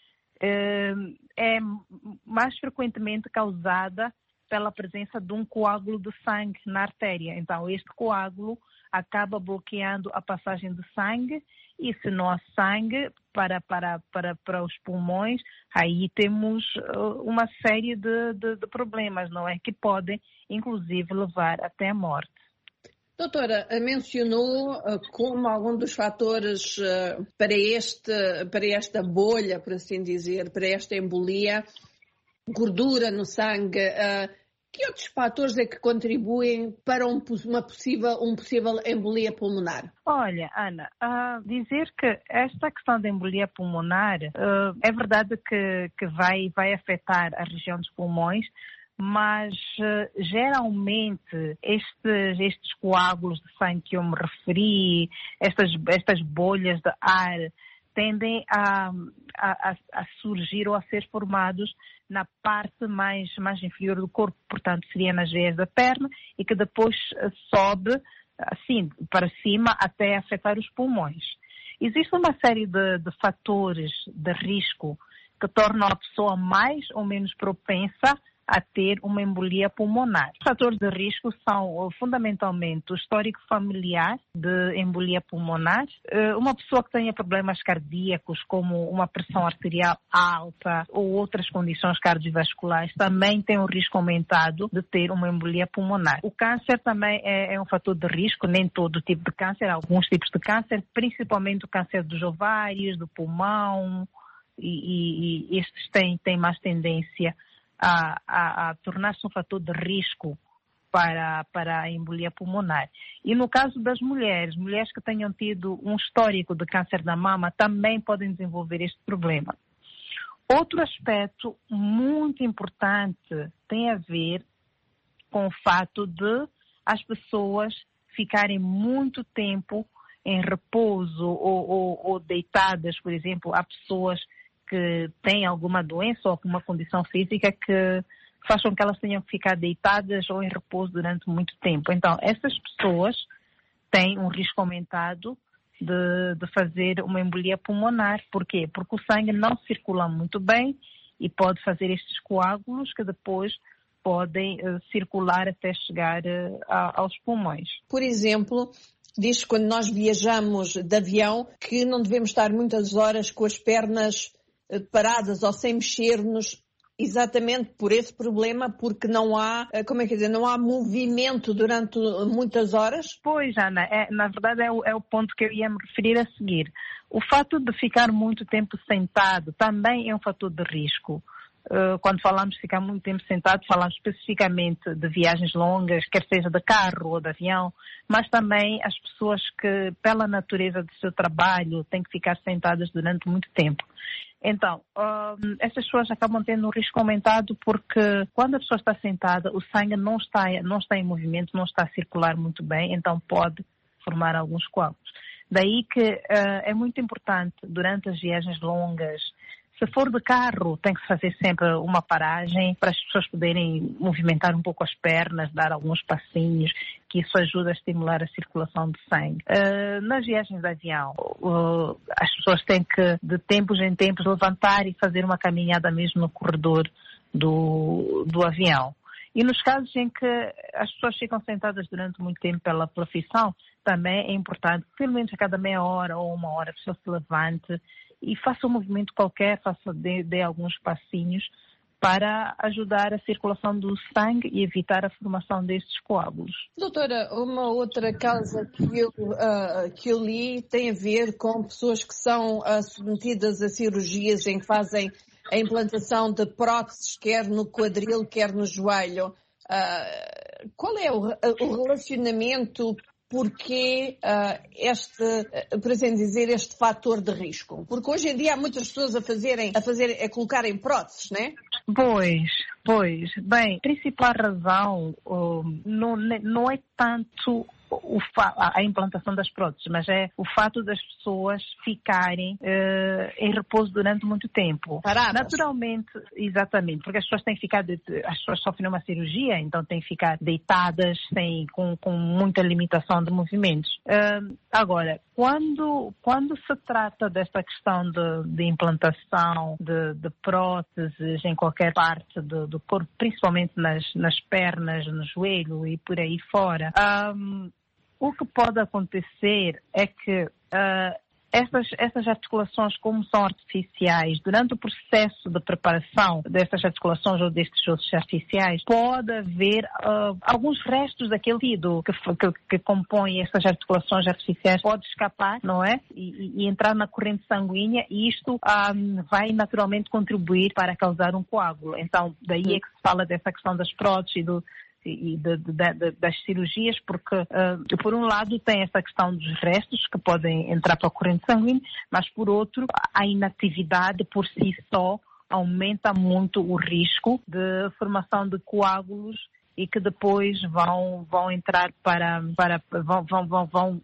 é, é mais frequentemente causada pela presença de um coágulo de sangue na artéria. Então, este coágulo acaba bloqueando a passagem de sangue e se não há sangue para, para, para, para os pulmões, aí temos uh, uma série de, de, de problemas, não é? Que podem, inclusive, levar até a morte. Doutora, mencionou uh, como algum dos fatores uh, para, este, para esta bolha, por assim dizer, para esta embolia, gordura no sangue. Uh, que outros fatores é que contribuem para um, uma possível, um possível embolia pulmonar? Olha, Ana, uh, dizer que esta questão da embolia pulmonar uh, é verdade que, que vai, vai afetar a região dos pulmões, mas uh, geralmente estes, estes coágulos de sangue que eu me referi, estas, estas bolhas de ar, tendem a, a, a surgir ou a ser formados na parte mais, mais inferior do corpo, portanto seria nas veias da perna e que depois sobe assim para cima até afetar os pulmões. Existe uma série de, de fatores de risco que tornam a pessoa mais ou menos propensa a ter uma embolia pulmonar. Os fatores de risco são fundamentalmente o histórico familiar de embolia pulmonar, uma pessoa que tenha problemas cardíacos como uma pressão arterial alta ou outras condições cardiovasculares também tem um risco aumentado de ter uma embolia pulmonar. O câncer também é, é um fator de risco, nem todo tipo de câncer, alguns tipos de câncer, principalmente o câncer dos ovários, do pulmão, e, e, e estes têm, têm mais tendência A, a, a tornar-se um fator de risco para, para a embolia pulmonar. E no caso das mulheres, mulheres que tenham tido um histórico de câncer da mama também podem desenvolver este problema. Outro aspecto muito importante tem a ver com o fato de as pessoas ficarem muito tempo em repouso ou, ou, ou deitadas, por exemplo, há pessoas que têm alguma doença ou alguma condição física que faz com que elas tenham que ficar deitadas ou em repouso durante muito tempo. Então, essas pessoas têm um risco aumentado de, de fazer uma embolia pulmonar. Por quê? Porque o sangue não circula muito bem e pode fazer estes coágulos que depois podem uh, circular até chegar uh, a, aos pulmões. Por exemplo, diz que quando nós viajamos de avião que não devemos estar muitas horas com as pernas paradas ou sem mexer-nos Exatamente por esse problema, porque não há, como é que dizer, não há movimento durante muitas horas? Pois, Ana, é, na verdade é o, é o ponto que eu ia me referir a seguir. O fato de ficar muito tempo sentado também é um fator de risco. Uh, quando falamos de ficar muito tempo sentado, falamos especificamente de viagens longas, quer seja de carro ou de avião, mas também as pessoas que, pela natureza do seu trabalho, têm que ficar sentadas durante muito tempo. Então, uh, essas pessoas acabam tendo um risco aumentado porque quando a pessoa está sentada, o sangue não está, não está em movimento, não está a circular muito bem, então pode formar alguns coágulos. Daí que uh, é muito importante, durante as viagens longas, se for de carro, tem que se fazer sempre uma paragem para as pessoas poderem movimentar um pouco as pernas, dar alguns passinhos, que isso ajuda a estimular a circulação de sangue. Uh, nas viagens de avião, uh, as pessoas têm que, de tempos em tempos, levantar e fazer uma caminhada mesmo no corredor do, do avião. E nos casos em que as pessoas ficam sentadas durante muito tempo pela profissão, também é importante, pelo menos a cada meia hora ou uma hora, a pessoa se levante e faça um movimento qualquer, faça, dê, dê alguns passinhos para ajudar a circulação do sangue e evitar a formação destes coágulos. Doutora, uma outra causa que eu, uh, que eu li tem a ver com pessoas que são uh, submetidas a cirurgias em que fazem a implantação de próteses, quer no quadril, quer no joelho. Uh, qual é o, o relacionamento? Porque uh, este, uh, por assim dizer, este fator de risco? Porque hoje em dia há muitas pessoas a fazerem, a fazer, a colocarem próteses, não é? Pois, pois. Bem, a principal razão uh, não, não é tanto o fa- a implantação das próteses, mas é o fato das pessoas ficarem uh, em repouso durante muito tempo. Paradas. Naturalmente, exatamente, porque as pessoas têm que ficar, de, as pessoas sofrem uma cirurgia, então têm que ficar deitadas, sem, com, com muita limitação de movimentos. Uh, agora, quando, quando se trata desta questão de, de implantação de, de próteses em qualquer parte do, do corpo, principalmente nas, nas pernas, no joelho e por aí fora, um, o que pode acontecer é que uh, essas, essas articulações, como são artificiais, durante o processo de preparação dessas articulações ou destes ossos artificiais, pode haver uh, alguns restos daquele tecido que, que, que compõe essas articulações artificiais, pode escapar, não é? E, e entrar na corrente sanguínea, e isto um, vai naturalmente contribuir para causar um coágulo. Então, daí é que se fala dessa questão das próteses e do e de, de, de, das cirurgias, porque uh, por um lado tem essa questão dos restos que podem entrar para a corrente sanguínea, mas por outro a inatividade por si só aumenta muito o risco de formação de coágulos e que depois vão, vão entrar para, para vão, vão, vão, vão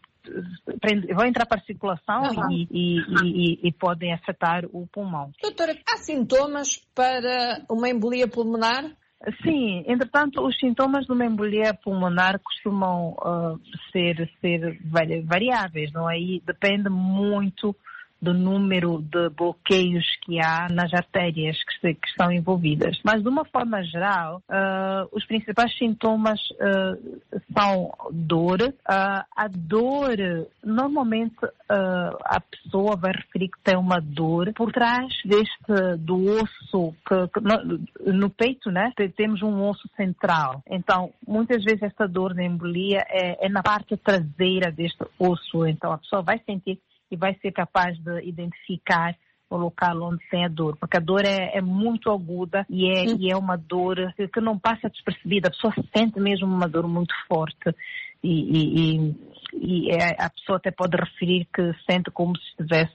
vão entrar para a circulação uhum. e, e, e, e podem afetar o pulmão. Doutora, há sintomas para uma embolia pulmonar? Sim, entretanto, os sintomas de uma embolia pulmonar costumam uh, ser, ser variáveis, não é? E depende muito do número de bloqueios que há nas artérias que, se, que estão envolvidas. Mas, de uma forma geral, uh, os principais sintomas uh, são dor. Uh, a dor, normalmente, uh, a pessoa vai referir que tem uma dor por trás deste, do osso, que, que no, no peito, né? Temos um osso central. Então, muitas vezes esta dor da embolia é, é na parte traseira deste osso. Então, a pessoa vai sentir e vai ser capaz de identificar o local onde tem a dor, porque a dor é, é muito aguda e é, hum. e é uma dor que, que não passa despercebida, a pessoa sente mesmo uma dor muito forte e, e, e, e é, a pessoa até pode referir que sente como se estivesse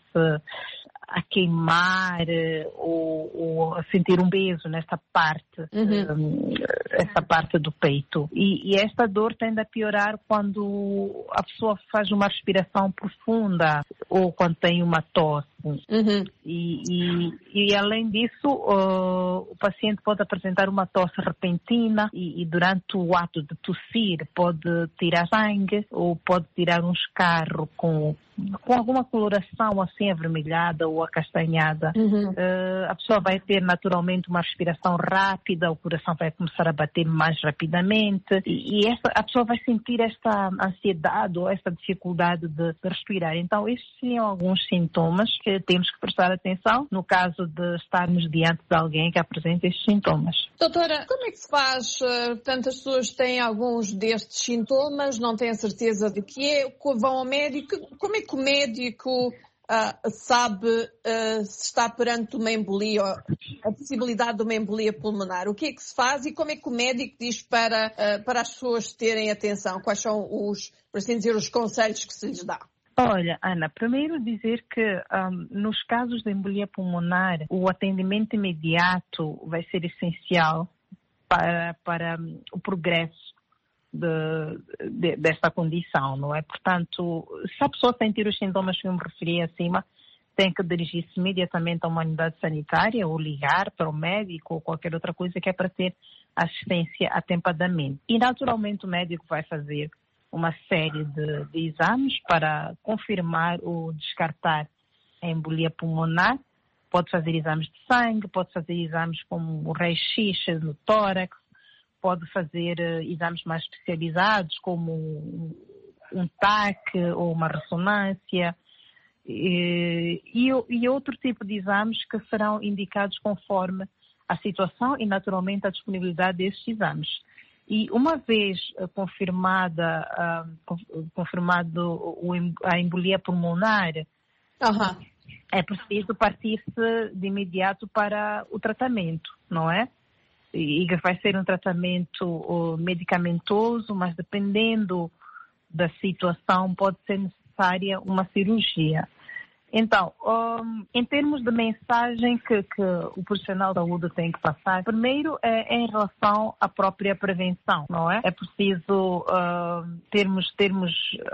a queimar ou, ou a sentir um peso nesta parte, uhum. um, essa parte do peito. E, e esta dor tende a piorar quando a pessoa faz uma respiração profunda ou quando tem uma tosse. Uhum. E, e, e além disso, uh, o paciente pode apresentar uma tosse repentina e, e durante o ato de tossir pode tirar sangue ou pode tirar um escarro com com alguma coloração assim avermelhada ou acastanhada. Uhum. Uh, a pessoa vai ter naturalmente uma respiração rápida, o coração vai começar a bater mais rapidamente e, e essa, a pessoa vai sentir esta ansiedade ou esta dificuldade de, de respirar. Então, estes são alguns sintomas que que temos que prestar atenção no caso de estarmos diante de alguém que apresenta estes sintomas. Doutora, como é que se faz? Tantas pessoas têm alguns destes sintomas, não têm a certeza de que é, vão ao médico. Como é que o médico uh, sabe uh, se está perante uma embolia, a possibilidade de uma embolia pulmonar? O que é que se faz e como é que o médico diz para, uh, para as pessoas terem atenção? Quais são os, por assim dizer, os conselhos que se lhes dá? Olha, Ana, primeiro dizer que um, nos casos de embolia pulmonar, o atendimento imediato vai ser essencial para, para um, o progresso de, de, desta condição, não é? Portanto, se a pessoa sentir os sintomas que eu me referi acima, tem que dirigir-se imediatamente a uma unidade sanitária ou ligar para o médico ou qualquer outra coisa que é para ter assistência atempadamente. E, naturalmente, o médico vai fazer uma série de, de exames para confirmar ou descartar a embolia pulmonar. Pode fazer exames de sangue, pode fazer exames como o raio-x no tórax, pode fazer uh, exames mais especializados como um, um T A C ou uma ressonância e, e, e outro tipo de exames que serão indicados conforme a situação e, naturalmente, a disponibilidade desses exames. E uma vez uh, confirmada, uh, confirmado o, a embolia pulmonar, uhum. é preciso partir-se de imediato para o tratamento, não é? E, e vai ser um tratamento uh, medicamentoso, mas dependendo da situação pode ser necessária uma cirurgia. Então, um, em termos de mensagem que, que o profissional da saúde tem que passar, primeiro é, é em relação à própria prevenção, não é? É preciso uh, termos, termos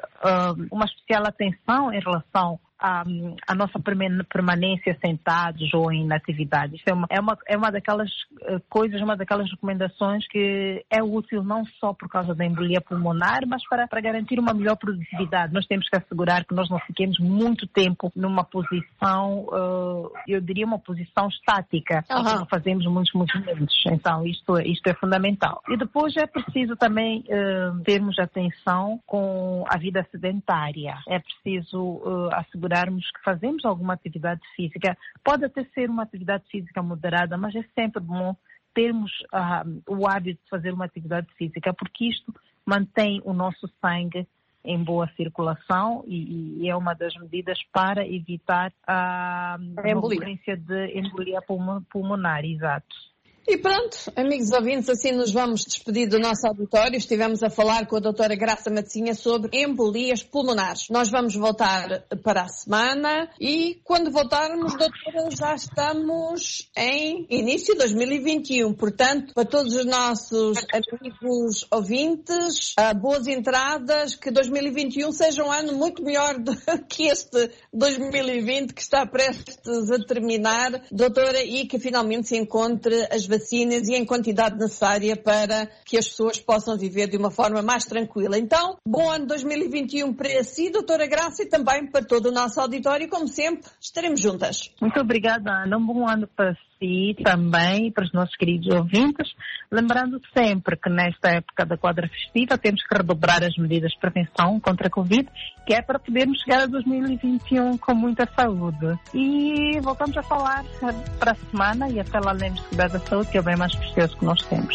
uh, uma especial atenção em relação à, à nossa permanência sentados ou em atividades. Isso é uma, é uma, é uma daquelas coisas, uma daquelas recomendações que é útil não só por causa da embolia pulmonar, mas para, para garantir uma melhor produtividade. Nós temos que assegurar que nós não fiquemos muito tempo numa posição, uh, eu diria uma posição estática, uhum. Não fazemos muitos movimentos. Então, isto, isto é fundamental. E depois é preciso também uh, termos atenção com a vida sedentária. É preciso uh, assegurar que fazemos alguma atividade física. Pode até ser uma atividade física moderada, mas é sempre bom termos uh, o hábito de fazer uma atividade física, porque isto mantém o nosso sangue em boa circulação e, e é uma das medidas para evitar a, a ocorrência de embolia pulmonar, exato. E pronto, amigos ouvintes, assim nos vamos despedir do nosso auditório. Estivemos a falar com a doutora Graça Matosinha sobre embolias pulmonares. Nós vamos voltar para a semana e quando voltarmos, doutora, já estamos em início de dois mil e vinte e um. Portanto, para todos os nossos amigos ouvintes, boas entradas, que dois mil e vinte e um seja um ano muito melhor do que este dois mil e vinte que está prestes a terminar, doutora, e que finalmente se encontre as vacinas e em quantidade necessária para que as pessoas possam viver de uma forma mais tranquila. Então, bom ano dois mil e vinte e um para si, doutora Graça, e também para todo o nosso auditório. Como sempre, estaremos juntas. Muito obrigada, Ana. Um bom ano para si também e para os nossos queridos ouvintes. Lembrando sempre que nesta época da quadra festiva temos que redobrar as medidas de prevenção contra a Covid, que é para podermos chegar a dois mil e vinte e um com muita saúde. E voltamos a falar para a semana e até lá lembremos de da saúde, que é o bem mais precioso que nós temos.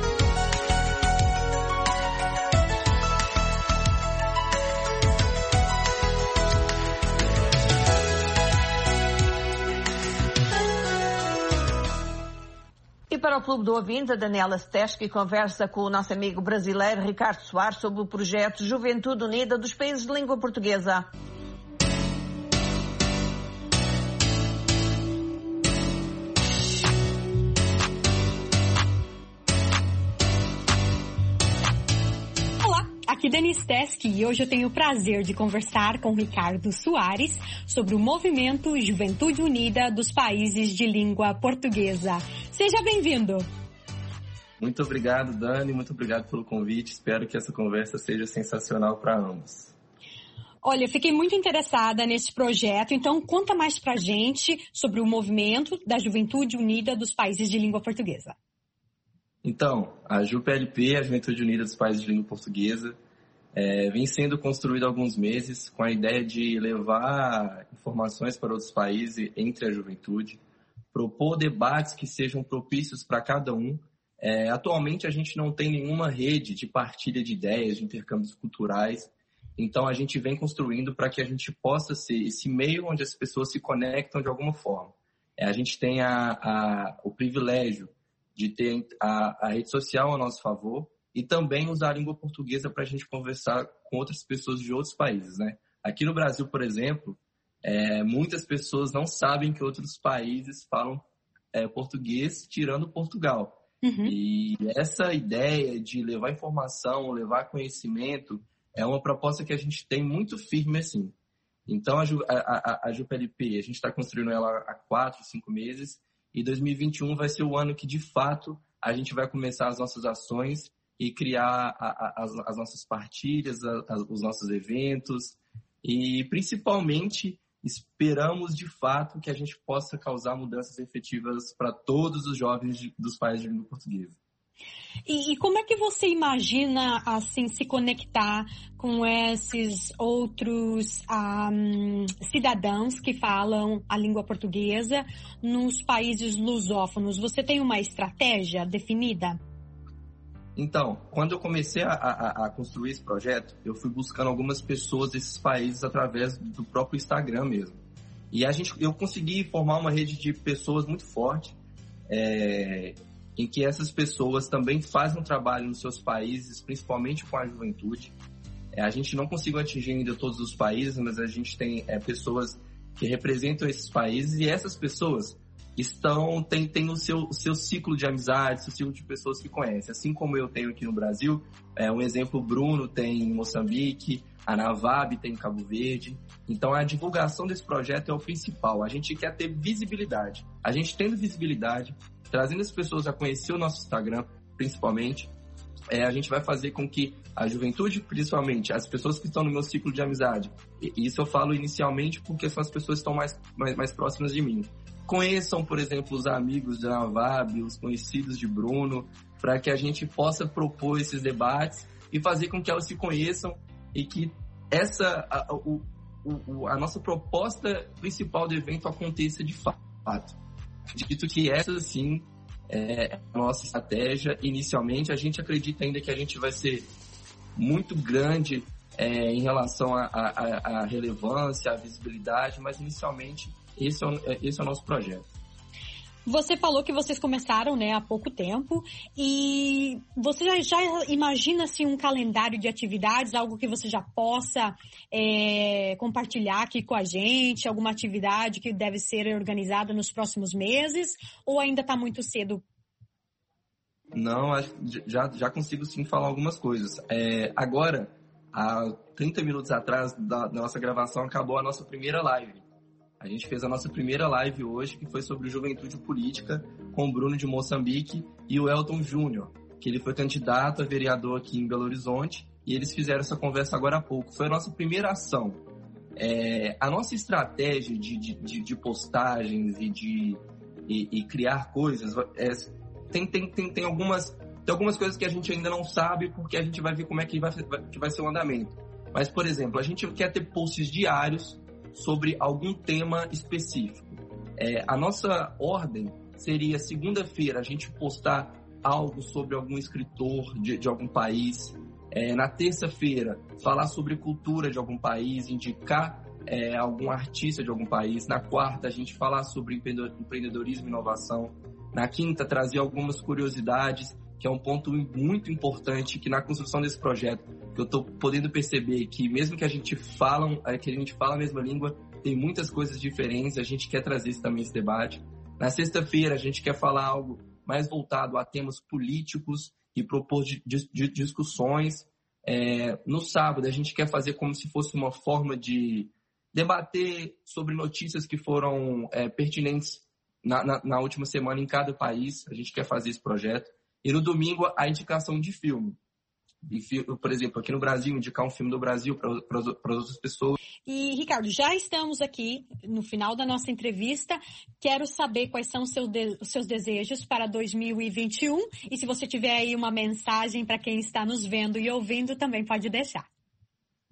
E para o Clube do Ouvinte, a Daniela Steschi conversa com o nosso amigo brasileiro Ricardo Soares sobre o projeto Juventude Unida dos Países de Língua Portuguesa. Aqui Dani Steschi e hoje eu tenho o prazer de conversar com Ricardo Soares sobre o movimento Juventude Unida dos Países de Língua Portuguesa. Seja bem-vindo! Muito obrigado, Dani, muito obrigado pelo convite. Espero que essa conversa seja sensacional para ambos. Olha, fiquei muito interessada nesse projeto, então conta mais pra gente sobre o movimento da Juventude Unida dos Países de Língua Portuguesa. Então, a Ju P L P, a Juventude Unida dos Países de Língua Portuguesa, é, vem sendo construído há alguns meses com a ideia de levar informações para outros países entre a juventude, propor debates que sejam propícios para cada um. É, atualmente a gente não tem nenhuma rede de partilha de ideias, de intercâmbios culturais, então a gente vem construindo para que a gente possa ser esse meio onde as pessoas se conectam de alguma forma. É, a gente tem a, a, o privilégio de ter a, a rede social a nosso favor e também usar a língua portuguesa para a gente conversar com outras pessoas de outros países, né? Aqui no Brasil, por exemplo, é, muitas pessoas não sabem que outros países falam é, português, tirando Portugal. Uhum. E essa ideia de levar informação, levar conhecimento, é uma proposta que a gente tem muito firme assim. Então, a, a, a JuPeLP, a gente está construindo ela há quatro, cinco meses, e dois mil e vinte e um vai ser o ano que, de fato, a gente vai começar as nossas ações e criar a, a, as, as nossas partilhas, a, a, os nossos eventos, e, principalmente, esperamos, de fato, que a gente possa causar mudanças efetivas para todos os jovens de, dos países de língua portuguesa. E, e como é que você imagina, assim, se conectar com esses outros um, cidadãos que falam a língua portuguesa nos países lusófonos? Você tem uma estratégia definida? Então, quando eu comecei a, a, a construir esse projeto, eu fui buscando algumas pessoas desses países através do próprio Instagram mesmo. E a gente, eu consegui formar uma rede de pessoas muito forte, é, em que essas pessoas também fazem um trabalho nos seus países, principalmente com a juventude. É, a gente não conseguiu atingir ainda todos os países, mas a gente tem é, pessoas que representam esses países, e essas pessoas estão tem, tem o, seu, o seu ciclo de amizades, o ciclo de pessoas que conhecem. Assim como eu tenho aqui no Brasil, é, um exemplo, o Bruno tem em Moçambique, a Navab tem em Cabo Verde. Então, a divulgação desse projeto é o principal. A gente quer ter visibilidade. A gente tendo visibilidade, trazendo as pessoas a conhecer o nosso Instagram, principalmente, é, a gente vai fazer com que a juventude, principalmente, as pessoas que estão no meu ciclo de amizade, e isso eu falo inicialmente porque são as pessoas que estão mais, mais, mais próximas de mim, conheçam, por exemplo, os amigos de Navab, os conhecidos de Bruno, para que a gente possa propor esses debates e fazer com que elas se conheçam e que essa, a, o, o, a nossa proposta principal do evento aconteça de fato. Acredito que essa, sim, é a nossa estratégia. Inicialmente, a gente acredita ainda que a gente vai ser muito grande é, em relação à relevância, à visibilidade, mas inicialmente esse é, o, esse é o nosso projeto. Você falou que vocês começaram, né, há pouco tempo, e você já, já imagina assim, um calendário de atividades, algo que você já possa é, compartilhar aqui com a gente, alguma atividade que deve ser organizada nos próximos meses, ou ainda está muito cedo? Não, já, já consigo sim falar algumas coisas. É, agora, há trinta minutos atrás da, da nossa gravação, acabou a nossa primeira live. A gente fez a nossa primeira live hoje, que foi sobre juventude política, com o Bruno de Moçambique e o Elton Júnior, que ele foi candidato a vereador aqui em Belo Horizonte, e eles fizeram essa conversa agora há pouco. Foi a nossa primeira ação. É, a nossa estratégia de, de, de postagens e de e, e criar coisas, é, tem, tem, tem, tem, algumas, tem algumas coisas que a gente ainda não sabe, porque a gente vai ver como é que vai, que vai ser o andamento. Mas, por exemplo, a gente quer ter posts diários sobre algum tema específico. É, a nossa ordem seria, segunda-feira, a gente postar algo sobre algum escritor de, de algum país. É, na terça-feira, falar sobre cultura de algum país, indicar é, algum artista de algum país. Na quarta, a gente falar sobre empreendedorismo e inovação. Na quinta, trazer algumas curiosidades, que é um ponto muito importante, que na construção desse projeto, que eu estou podendo perceber que mesmo que a gente fala, que a gente fala a mesma língua, tem muitas coisas diferentes, a gente quer trazer também esse debate. Na sexta-feira, a gente quer falar algo mais voltado a temas políticos e propor de, de, de discussões. É, no sábado, a gente quer fazer como se fosse uma forma de debater sobre notícias que foram é, pertinentes na, na, na última semana em cada país. A gente quer fazer esse projeto. E no domingo, a indicação de filme. E, por exemplo, aqui no Brasil, indicar um filme do Brasil para as outras pessoas. E, Ricardo, já estamos aqui no final da nossa entrevista. Quero saber quais são os seus, de, os seus desejos para dois mil e vinte e um. E se você tiver aí uma mensagem para quem está nos vendo e ouvindo, também pode deixar.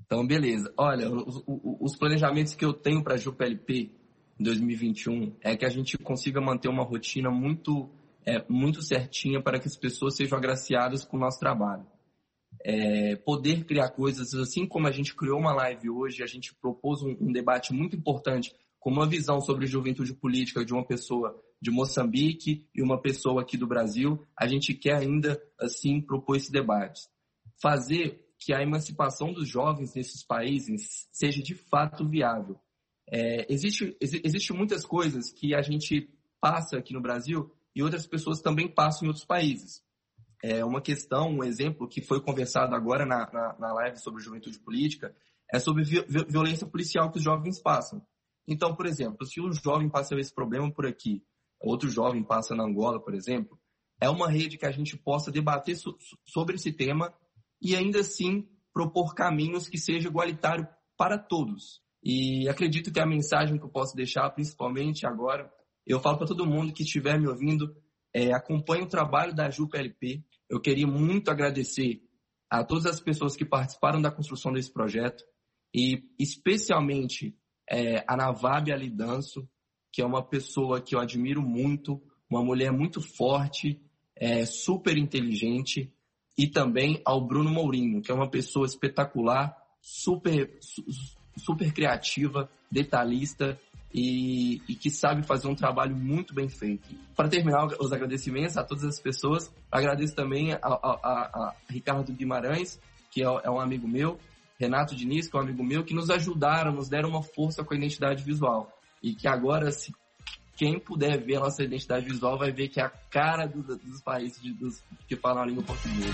Então, beleza. Olha, os, os planejamentos que eu tenho para a J U P L P em dois mil e vinte e um é que a gente consiga manter uma rotina muito, é, muito certinha para que as pessoas sejam agraciadas com o nosso trabalho. É, poder criar coisas, assim como a gente criou uma live hoje, a gente propôs um, um debate muito importante com uma visão sobre juventude política de uma pessoa de Moçambique e uma pessoa aqui do Brasil, a gente quer ainda, assim, propor esse debate. Fazer que a emancipação dos jovens nesses países seja de fato viável. É, existe, existe muitas coisas que a gente passa aqui no Brasil e outras pessoas também passam em outros países. É uma questão, um exemplo que foi conversado agora na, na, na live sobre juventude política, é sobre vi, violência policial que os jovens passam. Então, por exemplo, se um jovem passa esse problema por aqui, outro jovem passa na Angola, por exemplo, é uma rede que a gente possa debater so, sobre esse tema e ainda assim propor caminhos que sejam igualitários para todos. E acredito que a mensagem que eu posso deixar, principalmente agora, eu falo para todo mundo que estiver me ouvindo, é, acompanhe o trabalho da J U P L P. Eu queria muito agradecer a todas as pessoas que participaram da construção desse projeto e especialmente é, a Navab Alidanço, que é uma pessoa que eu admiro muito, uma mulher muito forte, é, super inteligente, e também ao Bruno Mourinho, que é uma pessoa espetacular, super, super criativa, detalhista e, e que sabe fazer um trabalho muito bem feito. Para terminar os agradecimentos a todas as pessoas, agradeço também a, a, a, a Ricardo Guimarães, que é, é um amigo meu, Renato Diniz, que é um amigo meu, que nos ajudaram, nos deram uma força com a identidade visual. E que agora, se quem puder ver a nossa identidade visual, vai ver que é a cara do, dos países de, dos, que falam a língua portuguesa.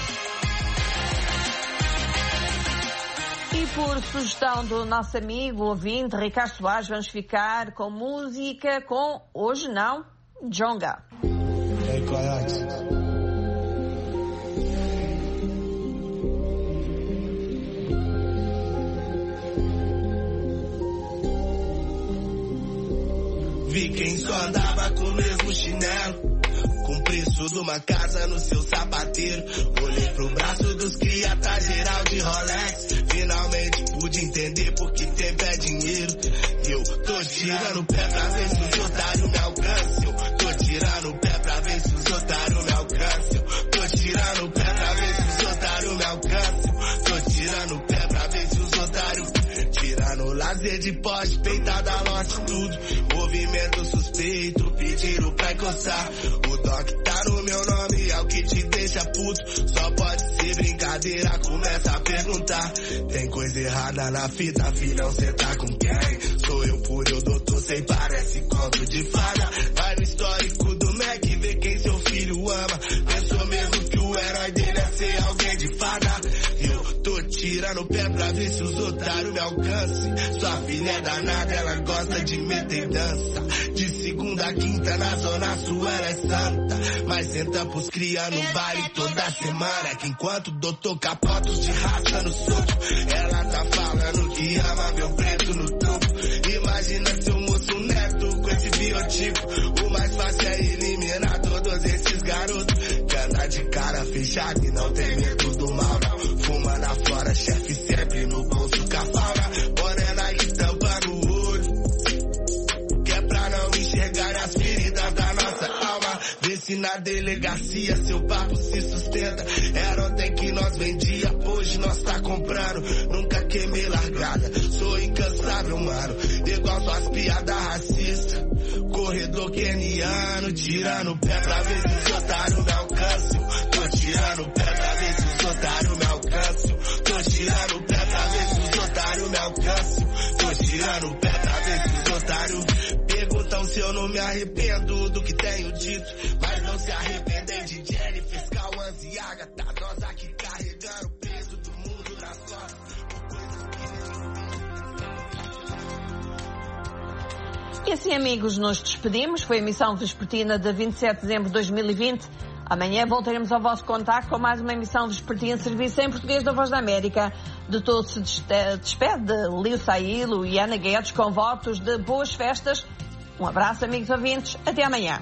E por sugestão do nosso amigo ouvinte Ricardo Soares, vamos ficar com música com, hoje não, Djonga. Vi quem só andava com o mesmo chinelo, com o preço de uma casa no seu sapateiro. Olhei pro braço dos cria, tá geral de Rolex. Finalmente pude entender porque tempo é dinheiro. Eu tô tirando o pé pra ver se os otários me alcançam. Tô tirando o pé pra ver se os otários me alcançam. Tô tirando o pé pra ver se os otários me alcançam. Tô tirando o pé pra ver se os otários... Tirando lazer de poste, peitada, lote tudo. Movimento suspeito, pediram pra encostar. O doc tá no meu nome, é o que te deixa puto. Só pode ser brincadeira, começa a perguntar. Tem coisa errada na fita, filhão, cê tá com quem? Sou eu por eu, doutor, cê parece conto de fada. Vai no histórico do Mac, vê quem seu filho ama. Pensou mesmo que o herói dele é ser alguém de fada. Eu tô tirando o pé pra ver se os otários me alcancem. Sua filha é danada, ela gosta de meter dança. De segunda a quinta na zona sul ela é santa. Mas senta pros cria no baile toda semana. Que enquanto doutor capotos de raça no soco, ela tá falando que ama meu preto no topo. Imagina seu moço neto com esse biotipo. O mais fácil é eliminar todos esses garotos que anda de cara fechada e não tem medo do mal não. Fuma na flora, chefe sempre no bolso com a fauna. Morena e tampa no olho, que é pra não enxergar as feridas da nossa alma. Vê se na delegacia seu papo se sustenta. Era ontem que nós vendia, hoje nós tá comprando. Nunca queimei largada, sou incansável, mano. Igual suas piadas racistas, corredor keniano. Tirando o pé pra ver se os otários me alcançam. Tô tirando o pé pra ver se os otários me alcançam. Tô tirando o pé pra ver se os otários me alcançam. Tô tirando o pé pra ver se os otários perguntam se eu não me arrependo do que tenho dito. Mas não se arrependem de Jenny, Fiscal, Anziaga. Tá nós aqui carregando o peso do mundo nas costas. E assim, amigos, nos despedimos. Foi a emissão vespertina de vinte e sete de dezembro de dois mil e vinte. Amanhã voltaremos ao vosso contacto com mais uma emissão vespertina de serviço em português da Voz da América. De todos se despede Lio Saílo e Ana Guedes com votos de boas festas. Um abraço, amigos ouvintes. Até amanhã.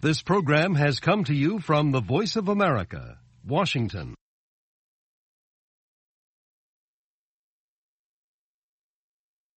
This program has come to you from the Voice of America, Washington.